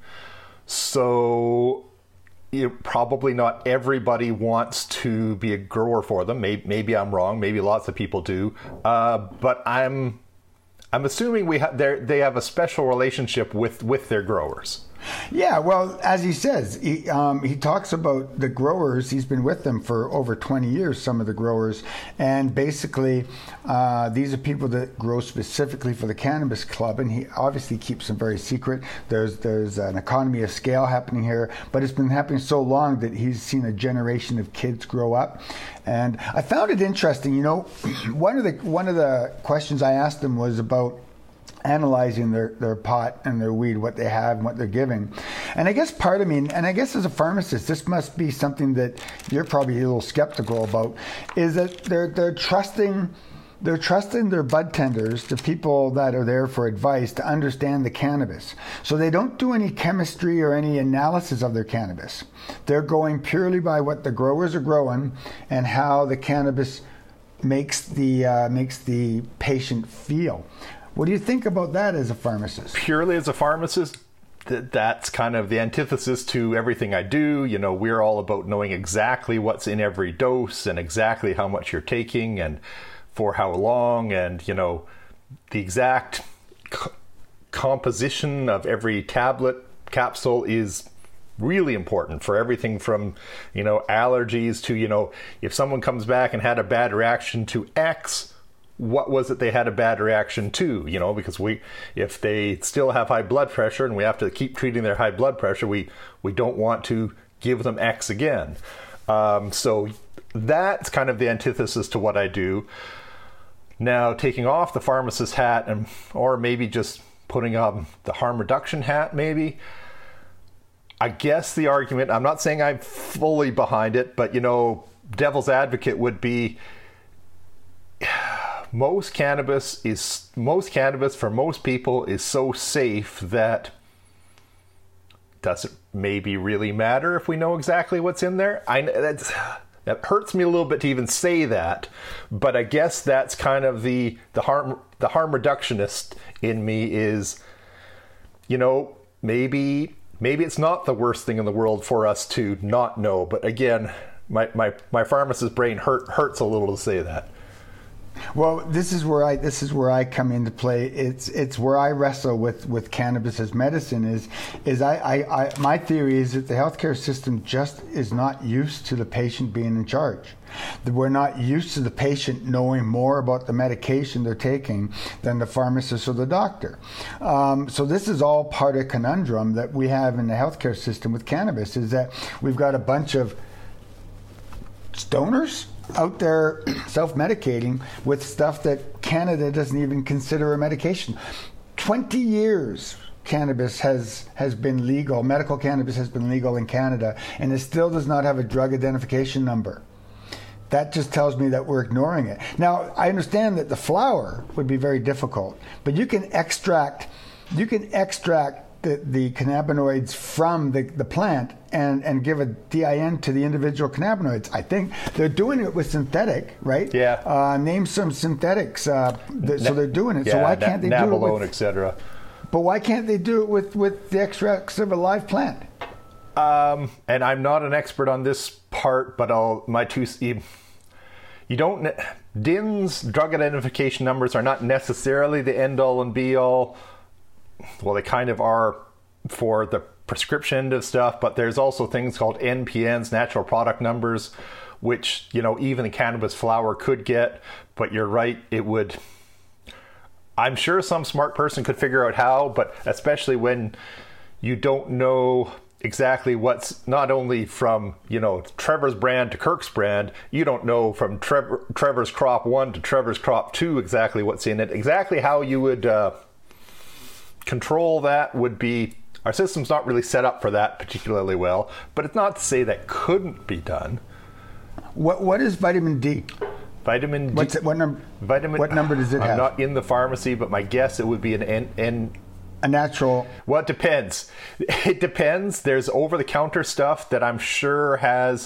So probably not everybody wants to be a grower for them. Maybe I'm wrong. Maybe lots of people do. But I'm assuming they have a special relationship with their growers. Yeah, well, as he says, he talks about the growers. He's been with them for over 20 years, some of the growers. And basically, these are people that grow specifically for the Cannabis Club. And he obviously keeps them very secret. There's an economy of scale happening here. But it's been happening so long that he's seen a generation of kids grow up. And I found it interesting. One of the questions I asked him was about analyzing their pot and their weed, what they have and what they're giving. And I guess part of me, and I guess as a pharmacist, this must be something that you're probably a little skeptical about, is that they're trusting their bud tenders, the people that are there for advice, to understand the cannabis. So they don't do any chemistry or any analysis of their cannabis. They're going purely by what the growers are growing and how the cannabis makes the patient feel. What do you think about that as a pharmacist? Purely as a pharmacist, that's kind of the antithesis to everything I do. We're all about knowing exactly what's in every dose and exactly how much you're taking and for how long, and, the exact composition of every tablet capsule is really important for everything from, allergies to, if someone comes back and had a bad reaction to X, what was it they had a bad reaction to? Because if they still have high blood pressure and we have to keep treating their high blood pressure, we don't want to give them X again. So that's kind of the antithesis to what I do. Now, taking off the pharmacist hat or maybe just putting on the harm reduction hat, maybe. I guess the argument, I'm not saying I'm fully behind it, but, devil's advocate would be, most cannabis for most people is so safe that does it maybe really matter if we know exactly what's in there? That hurts me a little bit to even say that, but I guess that's kind of the harm reductionist in me is, maybe it's not the worst thing in the world for us to not know. But again, my pharmacist brain hurts a little to say that. Well, this is where I come into play. It's where I wrestle with cannabis as medicine. Is my theory is that the healthcare system just is not used to the patient being in charge. That we're not used to the patient knowing more about the medication they're taking than the pharmacist or the doctor. So this is all part of a conundrum that we have in the healthcare system with cannabis. Is that we've got a bunch of stoners out there self-medicating with stuff that Canada doesn't even consider a medication. 20 years cannabis has been legal, medical cannabis has been legal in Canada, and it still does not have a drug identification number. That just tells me that we're ignoring it. Now, I understand that the flower would be very difficult, but you can extract the cannabinoids from the plant and give a DIN to the individual cannabinoids. I think they're doing it with synthetic, right? Yeah. Name some synthetics. So they're doing it. Yeah, so why can't they do it Nabalone, etc. But why can't they do it with the extracts of a live plant? And I'm not an expert on this part, but DINs, drug identification numbers, are not necessarily the end all and be all. Well, they kind of are for the prescription end of stuff, but there's also things called NPNs, natural product numbers, which, even the cannabis flower could get. But you're right, it would. I'm sure some smart person could figure out how, but especially when you don't know exactly what's not only from, Trevor's brand to Kirk's brand, you don't know from Trevor's crop 1 to Trevor's crop 2 exactly what's in it. Exactly how you would control that would be, our system's not really set up for that particularly well, but it's not to say that couldn't be done. What is vitamin D? Vitamin D. What number does it have? I'm not in the pharmacy, but my guess it would be a natural. Well, it depends. It depends. There's over-the-counter stuff that I'm sure has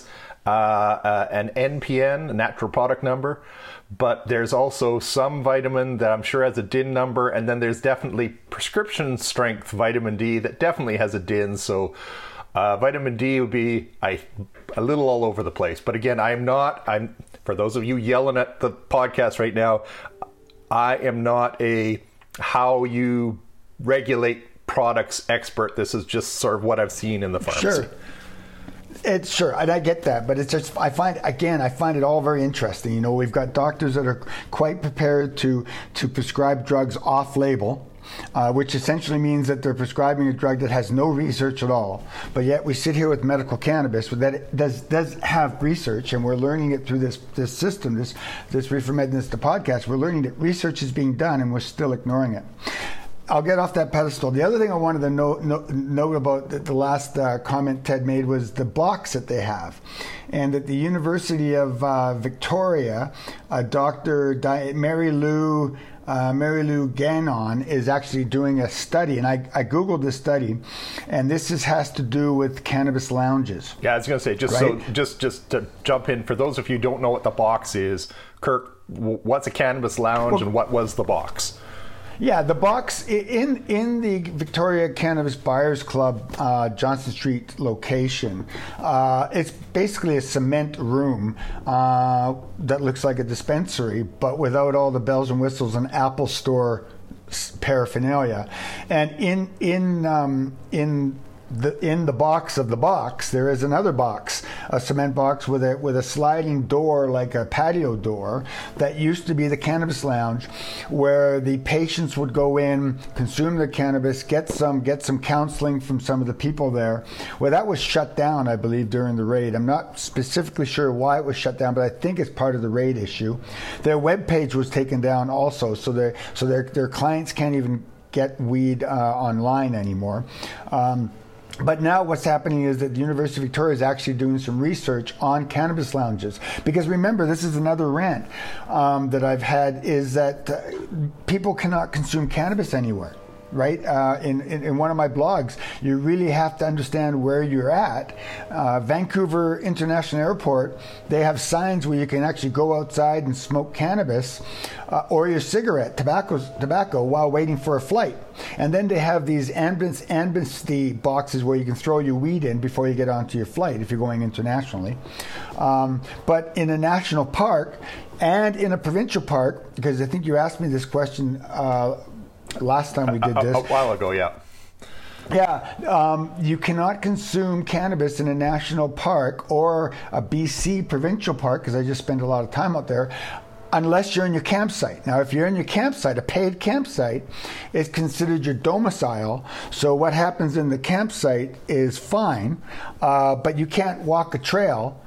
an NPN, a natural product number, but there's also some vitamin that I'm sure has a DIN number, and then there's definitely prescription strength vitamin D that definitely has a DIN. So vitamin D would be a little all over the place. But again, I'm for those of you yelling at the podcast right now, I am not a how you regulate products expert. This is just sort of what I've seen in the pharmacy. Sure, and I get that, but it's just I find it all very interesting. You know, we've got doctors that are quite prepared to prescribe drugs off-label, which essentially means that they're prescribing a drug that has no research at all. But yet we sit here with medical cannabis that it does have research, and we're learning it through this system, this Reefer Madness, the podcast. We're learning that research is being done, and we're still ignoring it. I'll get off that pedestal. The other thing I wanted to note about the last comment Ted made was the box that they have. And at the University of Victoria, Dr. Mary Lou Gannon is actually doing a study, and I Googled this study, and this has to do with cannabis lounges. Yeah, I was going to say, just to jump in, for those of you who don't know what the box is, Kirk, what's a cannabis lounge and what was the box? Yeah, the box in the Victoria Cannabis Buyers Club Johnson Street location, it's basically a cement room that looks like a dispensary, but without all the bells and whistles and Apple Store paraphernalia. And in the box of the box, there is another box, a cement box with a sliding door, like a patio door, that used to be the cannabis lounge, where the patients would go in, consume their cannabis, get some counseling from some of the people there. Well, that was shut down, I believe, during the raid. I'm not specifically sure why it was shut down, but I think it's part of the raid issue. Their webpage was taken down also, so their clients can't even get weed online anymore. But now what's happening is that the University of Victoria is actually doing some research on cannabis lounges. Because remember, this is another rant that I've had, is that people cannot consume cannabis anywhere. Right? In one of my blogs, you really have to understand where you're at. Vancouver International Airport, they have signs where you can actually go outside and smoke cannabis or your cigarette, tobacco, while waiting for a flight. And then they have these amnesty boxes where you can throw your weed in before you get onto your flight if you're going internationally. But in a national park and in a provincial park, because I think you asked me this question last time we did this. A while ago, yeah. Yeah, you cannot consume cannabis in a national park or a BC provincial park, because I just spend a lot of time out there, unless you're in your campsite. Now, if you're in your campsite, a paid campsite, it's considered your domicile. So what happens in the campsite is fine, but you can't walk a trail.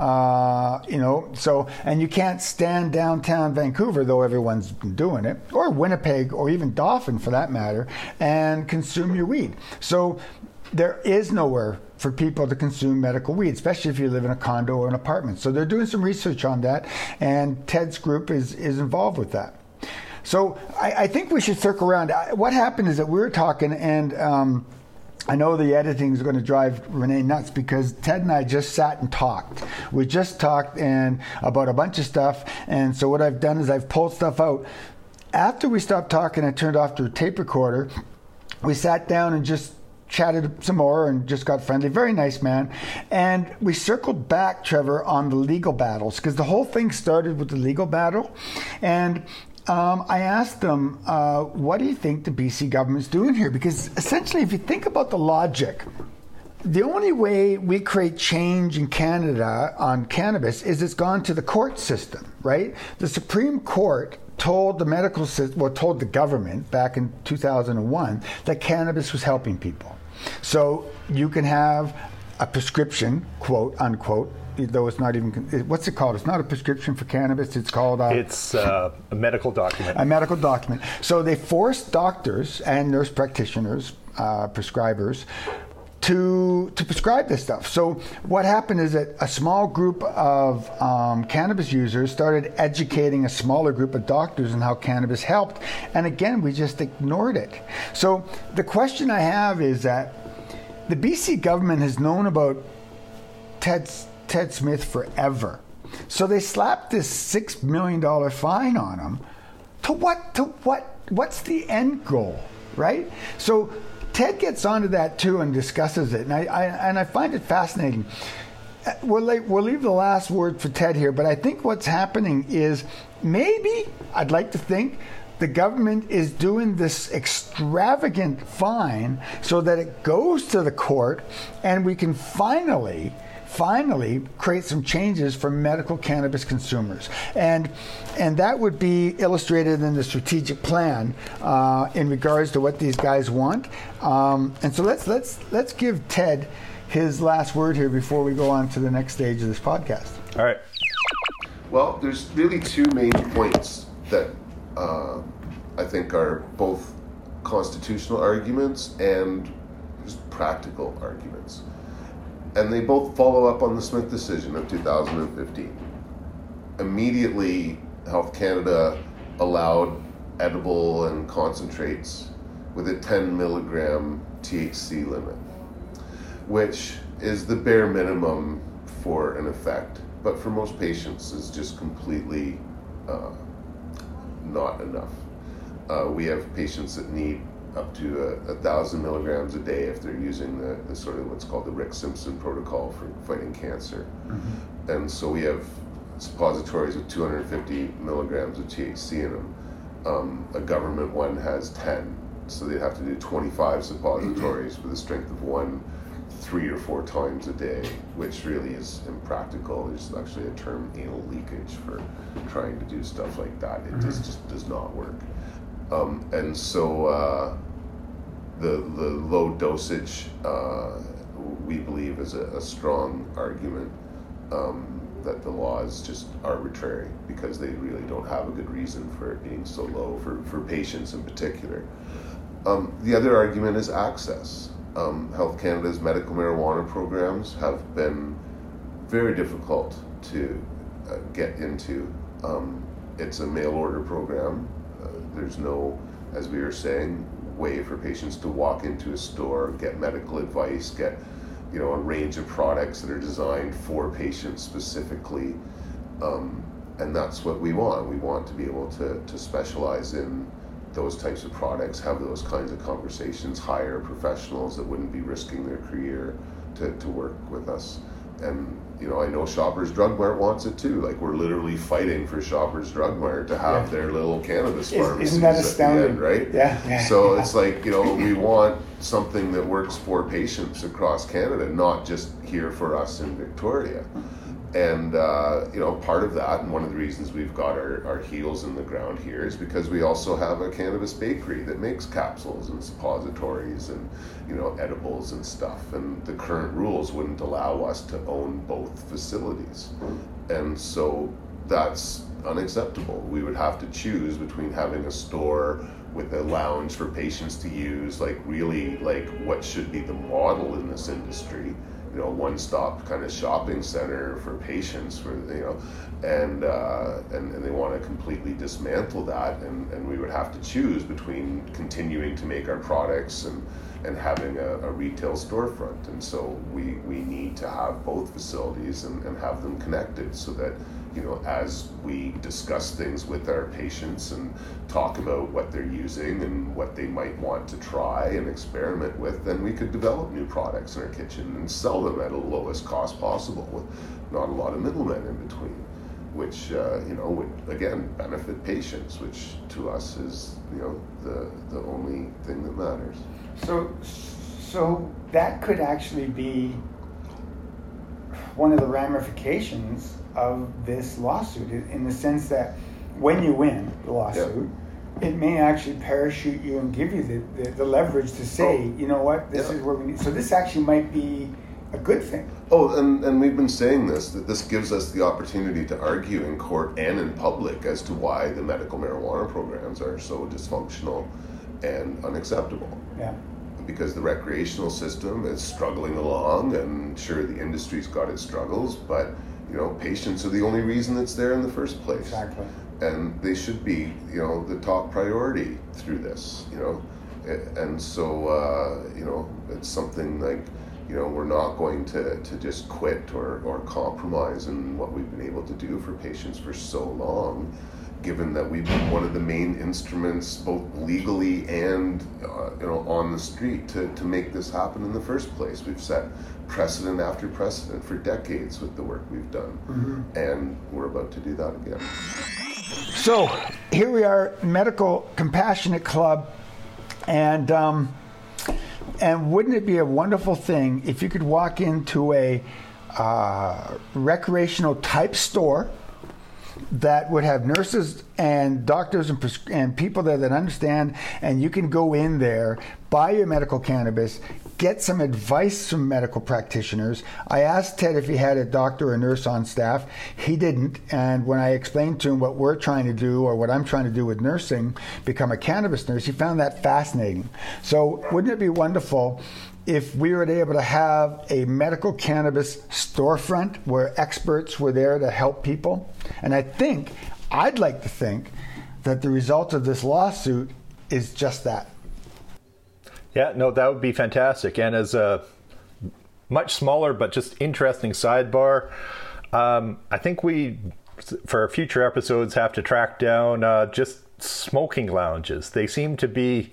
And you can't stand downtown Vancouver, though everyone's been doing it, or Winnipeg, or even Dauphin for that matter, and consume your weed. So there is nowhere for people to consume medical weed, especially if you live in a condo or an apartment. So they're doing some research on that, and Ted's group is involved with that. So I think we should circle around. What happened is that we were talking, and I know the editing is going to drive Renee nuts, because Ted and I just sat and talked. We just talked about a bunch of stuff, and so what I've done is I've pulled stuff out. After we stopped talking, I turned off the tape recorder. We sat down and just chatted some more and just got friendly. Very nice man. And we circled back, Trevor, on the legal battles, because the whole thing started with the legal battle. And I asked them, what do you think the BC government's doing here? Because essentially, if you think about the logic, the only way we create change in Canada on cannabis is it's gone to the court system, right? The Supreme Court told told the government back in 2001 that cannabis was helping people. So you can have a prescription, quote unquote, though it's not even, what's it called? It's not a prescription for cannabis. It's called it's a medical document. A medical document. So they forced doctors and nurse practitioners, prescribers, to prescribe this stuff. So what happened is that a small group of cannabis users started educating a smaller group of doctors on how cannabis helped. And again, we just ignored it. So the question I have is that the BC government has known about Ted's Ted Smith forever. So they slapped this $6 million fine on him. What's the end goal, right? So Ted gets onto that too and discusses it, and I find it fascinating. We'll leave the last word for Ted here, but I think what's happening is maybe, I'd like to think, the government is doing this extravagant fine so that it goes to the court and we can finally create some changes for medical cannabis consumers. And that would be illustrated in the strategic plan in regards to what these guys want. And so let's give Ted his last word here before we go on to the next stage of this podcast. All right. Well, there's really two main points that I think are both constitutional arguments and just practical arguments. And they both follow up on the Smith decision of 2015. Immediately, Health Canada allowed edible and concentrates with a 10 milligram THC limit, which is the bare minimum for an effect, but for most patients is just completely not enough. We have patients that need up to 1,000 milligrams a day if they're using the sort of what's called the Rick Simpson protocol for fighting cancer. Mm-hmm. And so we have suppositories with 250 milligrams of THC in them. A government one has 10, so they have to do 25 suppositories for the strength of one 3 or 4 times a day, which really is impractical. There's actually a term, anal leakage, for trying to do stuff like that. It just does not work. And so the low dosage, we believe, is a strong argument that the law is just arbitrary because they really don't have a good reason for it being so low for patients in particular. The other argument is access. Health Canada's medical marijuana programs have been very difficult to get into. It's a mail order program. There's no, as we were saying, way for patients to walk into a store, get medical advice, get a range of products that are designed for patients specifically, and that's what we want. We want to be able to specialize in those types of products, have those kinds of conversations, hire professionals that wouldn't be risking their career to work with us. And I know Shoppers Drug Mart wants it too. Like, we're literally fighting for Shoppers Drug Mart to have their little cannabis pharmacies. Isn't that astounding? At the end, right? Yeah. So it's like, we want something that works for patients across Canada, not just here for us in Victoria. And, part of that, and one of the reasons we've got our heels in the ground here, is because we also have a cannabis bakery that makes capsules and suppositories and, edibles and stuff. And the current rules wouldn't allow us to own both facilities. And so that's unacceptable. We would have to choose between having a store with a lounge for patients to use, what should be the model in this industry, one-stop kind of shopping center for patients, and they want to completely dismantle that, and we would have to choose between continuing to make our products and having a retail storefront. And so we need to have both facilities and have them connected so that as we discuss things with our patients and talk about what they're using and what they might want to try and experiment with, then we could develop new products in our kitchen and sell them at the lowest cost possible with not a lot of middlemen in between, which, would, again, benefit patients, which to us is, the only thing that matters. So that could actually be one of the ramifications of this lawsuit, in the sense that when you win the lawsuit, it may actually parachute you and give you the leverage to say, this is where we need. So this actually might be a good thing. Oh, and we've been saying that this gives us the opportunity to argue in court and in public as to why the medical marijuana programs are so dysfunctional and unacceptable. Yeah. Because the recreational system is struggling along, and sure, the industry's got its struggles, but patients are the only reason it's there in the first place. Exactly. And they should be, the top priority through this, and so, it's something like we're not going to just quit or compromise in what we've been able to do for patients for so long, given that we've been one of the main instruments, both legally and on the street, to make this happen in the first place. We've set precedent after precedent for decades with the work we've done, and we're about to do that again. So here we are, Medical Compassionate Club, and wouldn't it be a wonderful thing if you could walk into a recreational type store that would have nurses and doctors and people there that understand, and you can go in there, buy your medical cannabis, get some advice from medical practitioners. I asked Ted if he had a doctor or a nurse on staff. He didn't, and when I explained to him what we're trying to do, or what I'm trying to do with nursing, become a cannabis nurse, he found that fascinating. So wouldn't it be wonderful if we were able to have a medical cannabis storefront where experts were there to help people? And I'd like to think that the result of this lawsuit is just that. Yeah, no, that would be fantastic. And as a much smaller but just interesting sidebar, I think we, for future episodes, have to track down just smoking lounges. They seem to be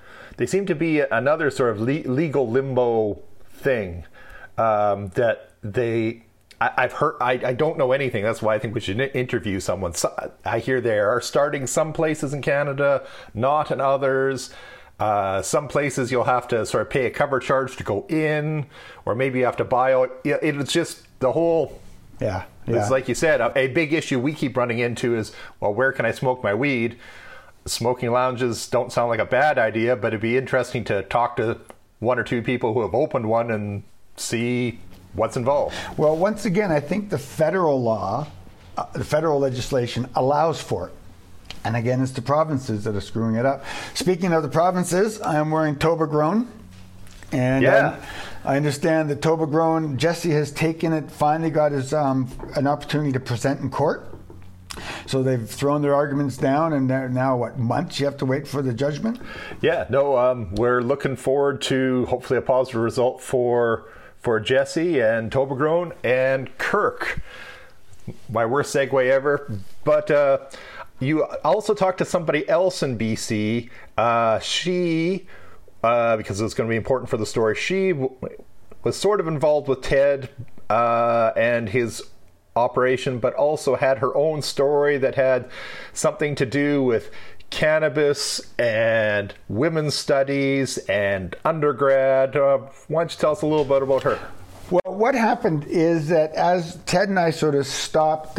another sort of legal limbo thing that I've heard. I don't know anything. That's why I think we should interview someone. So, I hear they are starting some places in Canada, not in others. Some places you'll have to sort of pay a cover charge to go in, or maybe you have to buy out. It's just the whole. Yeah. It's like you said, a big issue we keep running into is, well, where can I smoke my weed? Smoking lounges don't sound like a bad idea, but it'd be interesting to talk to one or two people who have opened one and see what's involved. Well, once again, I think the federal law, the federal legislation allows for it. And again, it's the provinces that are screwing it up. Speaking of the provinces, I'm wearing Toba Grown. And I understand that Toba Grown, Jesse has taken it, finally got his an opportunity to present in court. So they've thrown their arguments down, and now, months you have to wait for the judgment? Yeah, no, we're looking forward to hopefully a positive result for Jesse and Toba Grown and Kirk. My worst segue ever. But you also talked to somebody else in BC. She, because it's going to be important for the story, she was sort of involved with Ted and his operation, but also had her own story that had something to do with cannabis and women's studies and undergrad. Why don't you tell us a little bit about her? Well, what happened is that as Ted and I sort of stopped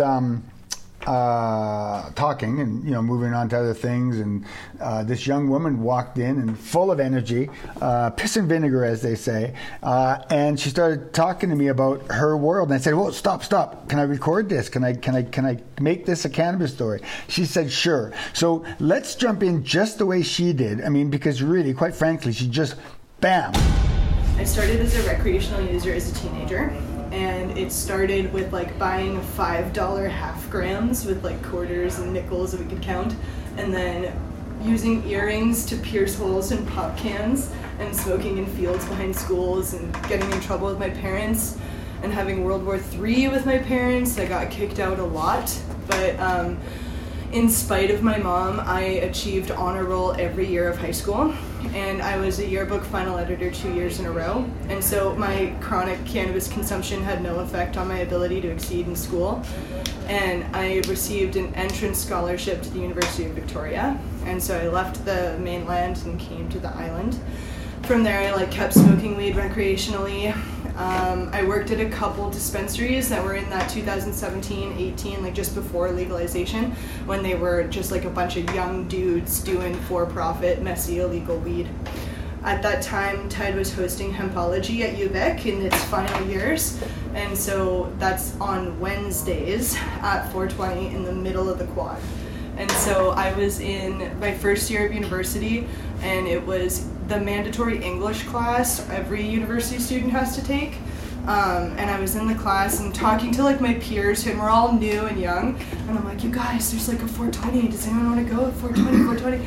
talking and moving on to other things, and this young woman walked in and full of energy, piss and vinegar, as they say, and she started talking to me about her world. And I said, "Well, stop! Can I record this? Can I make this a cannabis story?" She said, "Sure." So let's jump in just the way she did. I mean, because really, quite frankly, she just bam. I started as a recreational user as a teenager. And it started with buying $5 half grams with quarters and nickels that we could count, and then using earrings to pierce holes in pop cans and smoking in fields behind schools and getting in trouble with my parents and having World War III with my parents. I got kicked out a lot, but in spite of my mom, I achieved honor roll every year of high school, and I was a yearbook final editor 2 years in a row. And so my chronic cannabis consumption had no effect on my ability to exceed in school. And I received an entrance scholarship to the University of Victoria, and so I left the mainland and came to the island. From there, I kept smoking weed recreationally. I worked at a couple dispensaries that were in that 2017-18, just before legalization, when they were just a bunch of young dudes doing for-profit, messy, illegal weed. At that time, Ted was hosting Hempology at UVic in its final years, and so that's on Wednesdays at 4:20 in the middle of the quad. And so I was in my first year of university, and it was the mandatory English class every university student has to take. And I was in the class and talking to my peers, and we're all new and young. And I'm like, "You guys, there's a 420. Does anyone want to go at 420?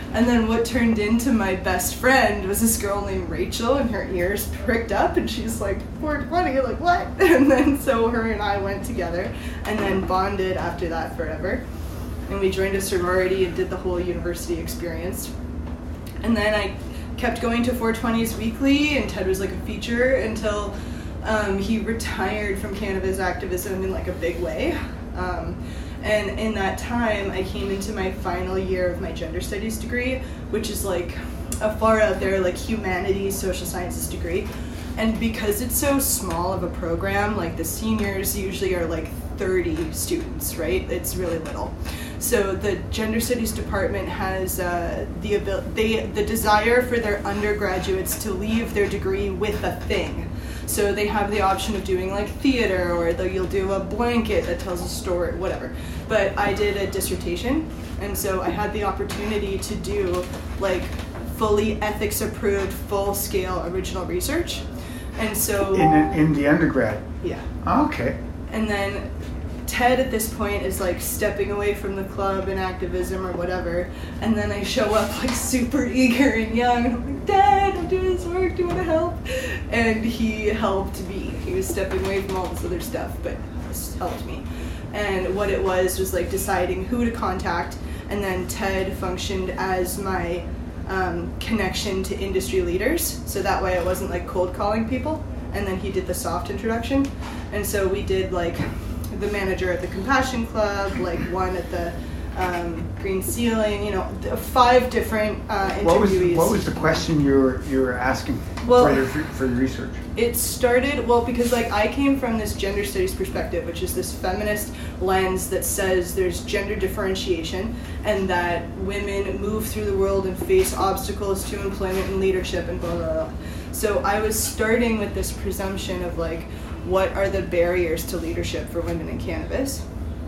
And then what turned into my best friend was this girl named Rachel, and her ears pricked up, and she's like, 420, like, what? And then so her and I went together, and then bonded after that forever. And we joined a sorority and did the whole university experience. And then I kept going to 420s weekly, and Ted was like a feature until he retired from cannabis activism in like a big way. And in that time, I came into my final year of my gender studies degree, which is like a far out there, like humanities, social sciences degree. And because it's so small of a program, like the seniors usually are like 30 students, right? It's really little. So the gender studies department has the desire for their undergraduates to leave their degree with a thing. So they have the option of doing like theater, or you'll do a blanket that tells a story, whatever. But I did a dissertation, and so I had the opportunity to do like fully ethics approved, full scale original research. And so in the undergrad. Yeah. Oh, okay. And then Ted at this point is like stepping away from the club and activism or whatever, and then I show up like super eager and young, and I'm like, Dad, I'm doing this work, do you want to help? And he helped me. He was stepping away from all this other stuff, but this helped me. And what it was like deciding who to contact, and then Ted functioned as my connection to industry leaders, so that way I wasn't like cold calling people, and then he did the soft introduction. And so we did like the manager at the Compassion Club, like one at the Green Ceiling, 5 different interviewees. What was the question you were asking for your research? It started, because like I came from this gender studies perspective, which is this feminist lens that says there's gender differentiation and that women move through the world and face obstacles to employment and leadership and blah, blah, blah. So I was starting with this presumption of like, what are the barriers to leadership for women in cannabis?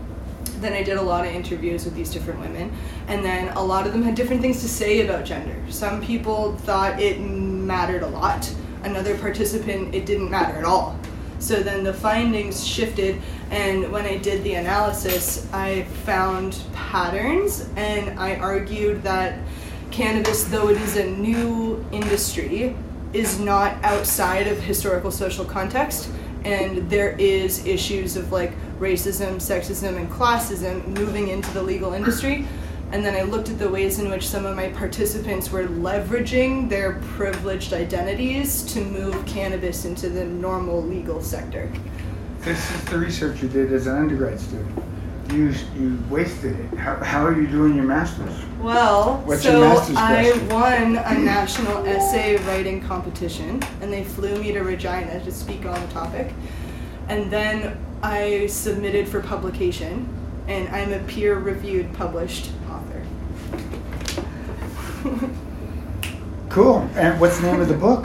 Then I did a lot of interviews with these different women, and then a lot of them had different things to say about gender. Some people thought it mattered a lot. Another participant, it didn't matter at all. So then the findings shifted, and when I did the analysis, I found patterns, and I argued that cannabis, though it is a new industry, is not outside of historical social context. And there is issues of like racism, sexism, and classism moving into the legal industry. And then I looked at the ways in which some of my participants were leveraging their privileged identities to move cannabis into the normal legal sector. This is the research you did as an undergrad student. You wasted it. How are you doing your master's? Well, what's your master's question? I won a national essay writing competition, and they flew me to Regina to speak on the topic. And then I submitted for publication, and I'm a peer-reviewed, published author. Cool. And what's the name of the book?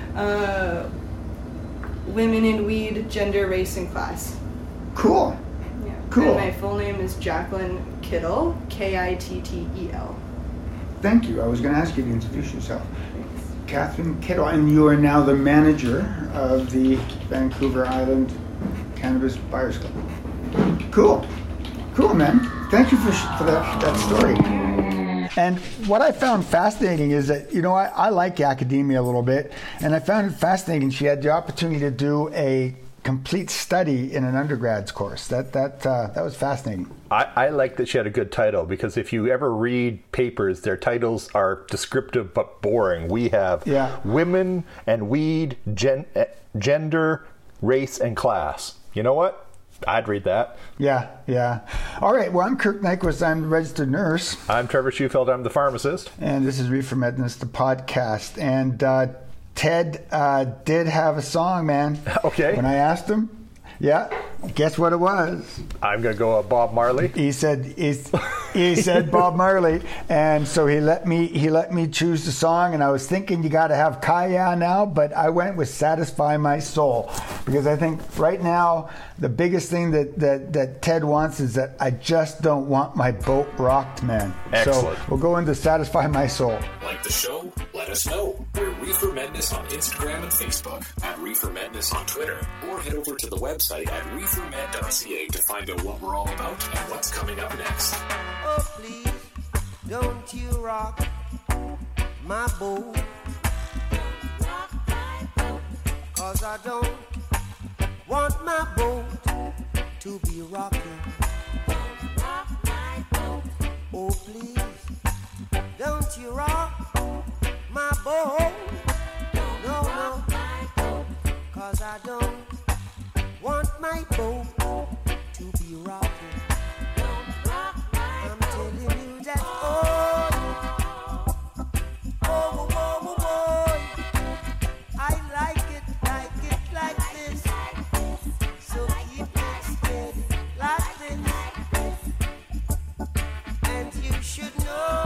Women in Weed, Gender, Race, and Class. Cool. Yeah. Cool. And my full name is Jacqueline Kittel, Kittel. Thank you. I was going to ask you to introduce yourself. Thanks. Catherine Kittel, and you are now the manager of the Vancouver Island Cannabis Buyers Club. Cool. Cool, man. Thank you for that story. And what I found fascinating is that, I like academia a little bit, and I found it fascinating she had the opportunity to do a complete study in an undergrad's course. That was fascinating. I like that she had a good title, because if you ever read papers, their titles are descriptive but boring. We have Women and Weed, Gender, Race, and Class. You know what? I'd read that. Yeah. All right, well, I'm Kirk Nyquist. I'm the registered nurse. I'm Trevor Schufeld. I'm the pharmacist. And this is Reefer Madness, the podcast. And Ted did have a song, man. Okay. When I asked him, guess what it was? I'm going to go Bob Marley. He said Bob Marley, and so he let me choose the song, and I was thinking you got to have Kaya now, but I went with Satisfy My Soul, because I think right now the biggest thing that Ted wants is that I just don't want my boat rocked, man. Excellent. So we'll go into Satisfy My Soul. Like the show? Let us know. We're Reefer Madness on Instagram and Facebook, at Reefer Madness on Twitter, or head over to the website at reefermed.ca to find out what we're all about and what's coming up next. Oh, please, don't you rock my boat. 'Cause I don't want my boat to be rocking. Oh, please, don't you rock my boat. No, no, 'cause I don't want my boat to be rocking. I'm telling you that, oh, oh, oh, oh, I like it like this. So keep it steady like this. And you should know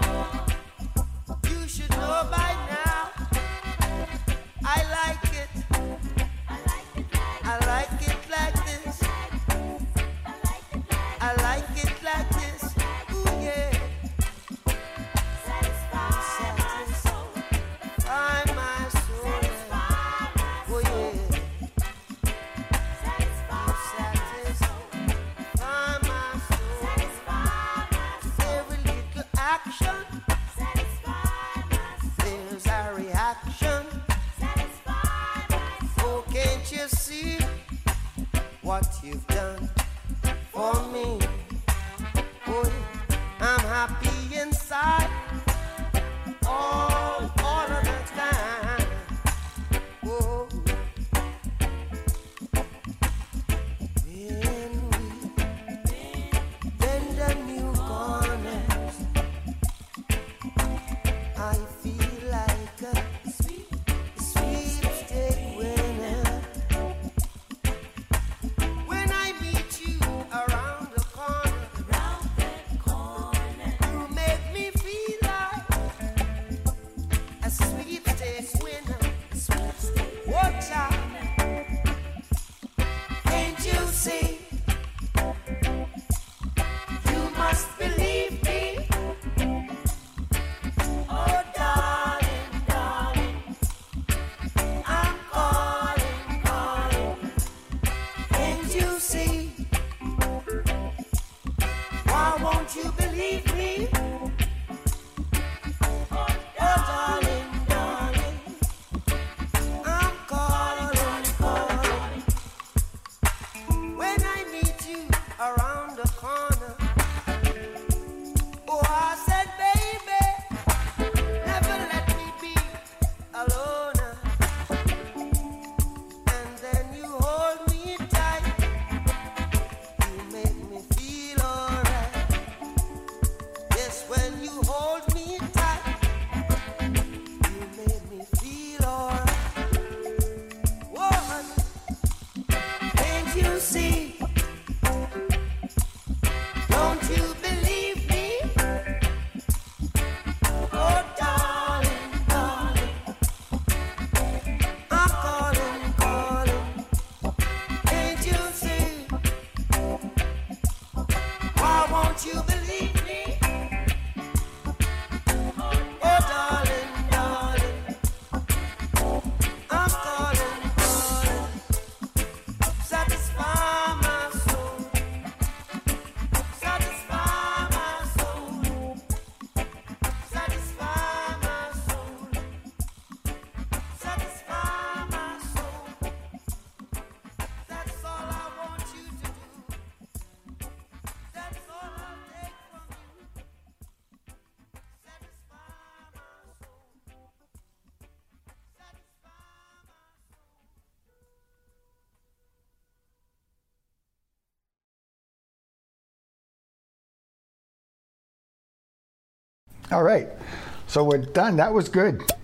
by now. I like it. I like it like this. I like it like this. Ooh, yeah. Satisfy my soul. Oh, yeah. Satisfy my soul. Every little action, there's a reaction. Oh, can't you see what you've done for me? Oh, I'm happy inside all of the time. Oh, when we bend the new corners, I feel like a sweepstake winner. When I meet you around the corner, you make me feel like a sweepstake winner. Watch out, can't you see? You must believe me. Oh, darling, darling, I'm calling. Can't you see? Why won't you believe me? Oh, darling, darling, I'm calling. When I meet you around the corner, oh, I said, baby, never let me be alone. And then you hold me tight. You make me feel alright. Yes, when you hold me tight, you make me feel alright. Woman, can't you see? Don't you believe me? Oh, darling, darling, I'm calling. Can't you see? Why won't you believe me? Oh, darling, darling, I'm calling. Satisfy my soul. Satisfy my soul. Satisfy my soul. Satisfy my soul. That's all I want you to do. That's all I'll take from you. Satisfy my soul. Satisfy my All right. So we're done. That was good.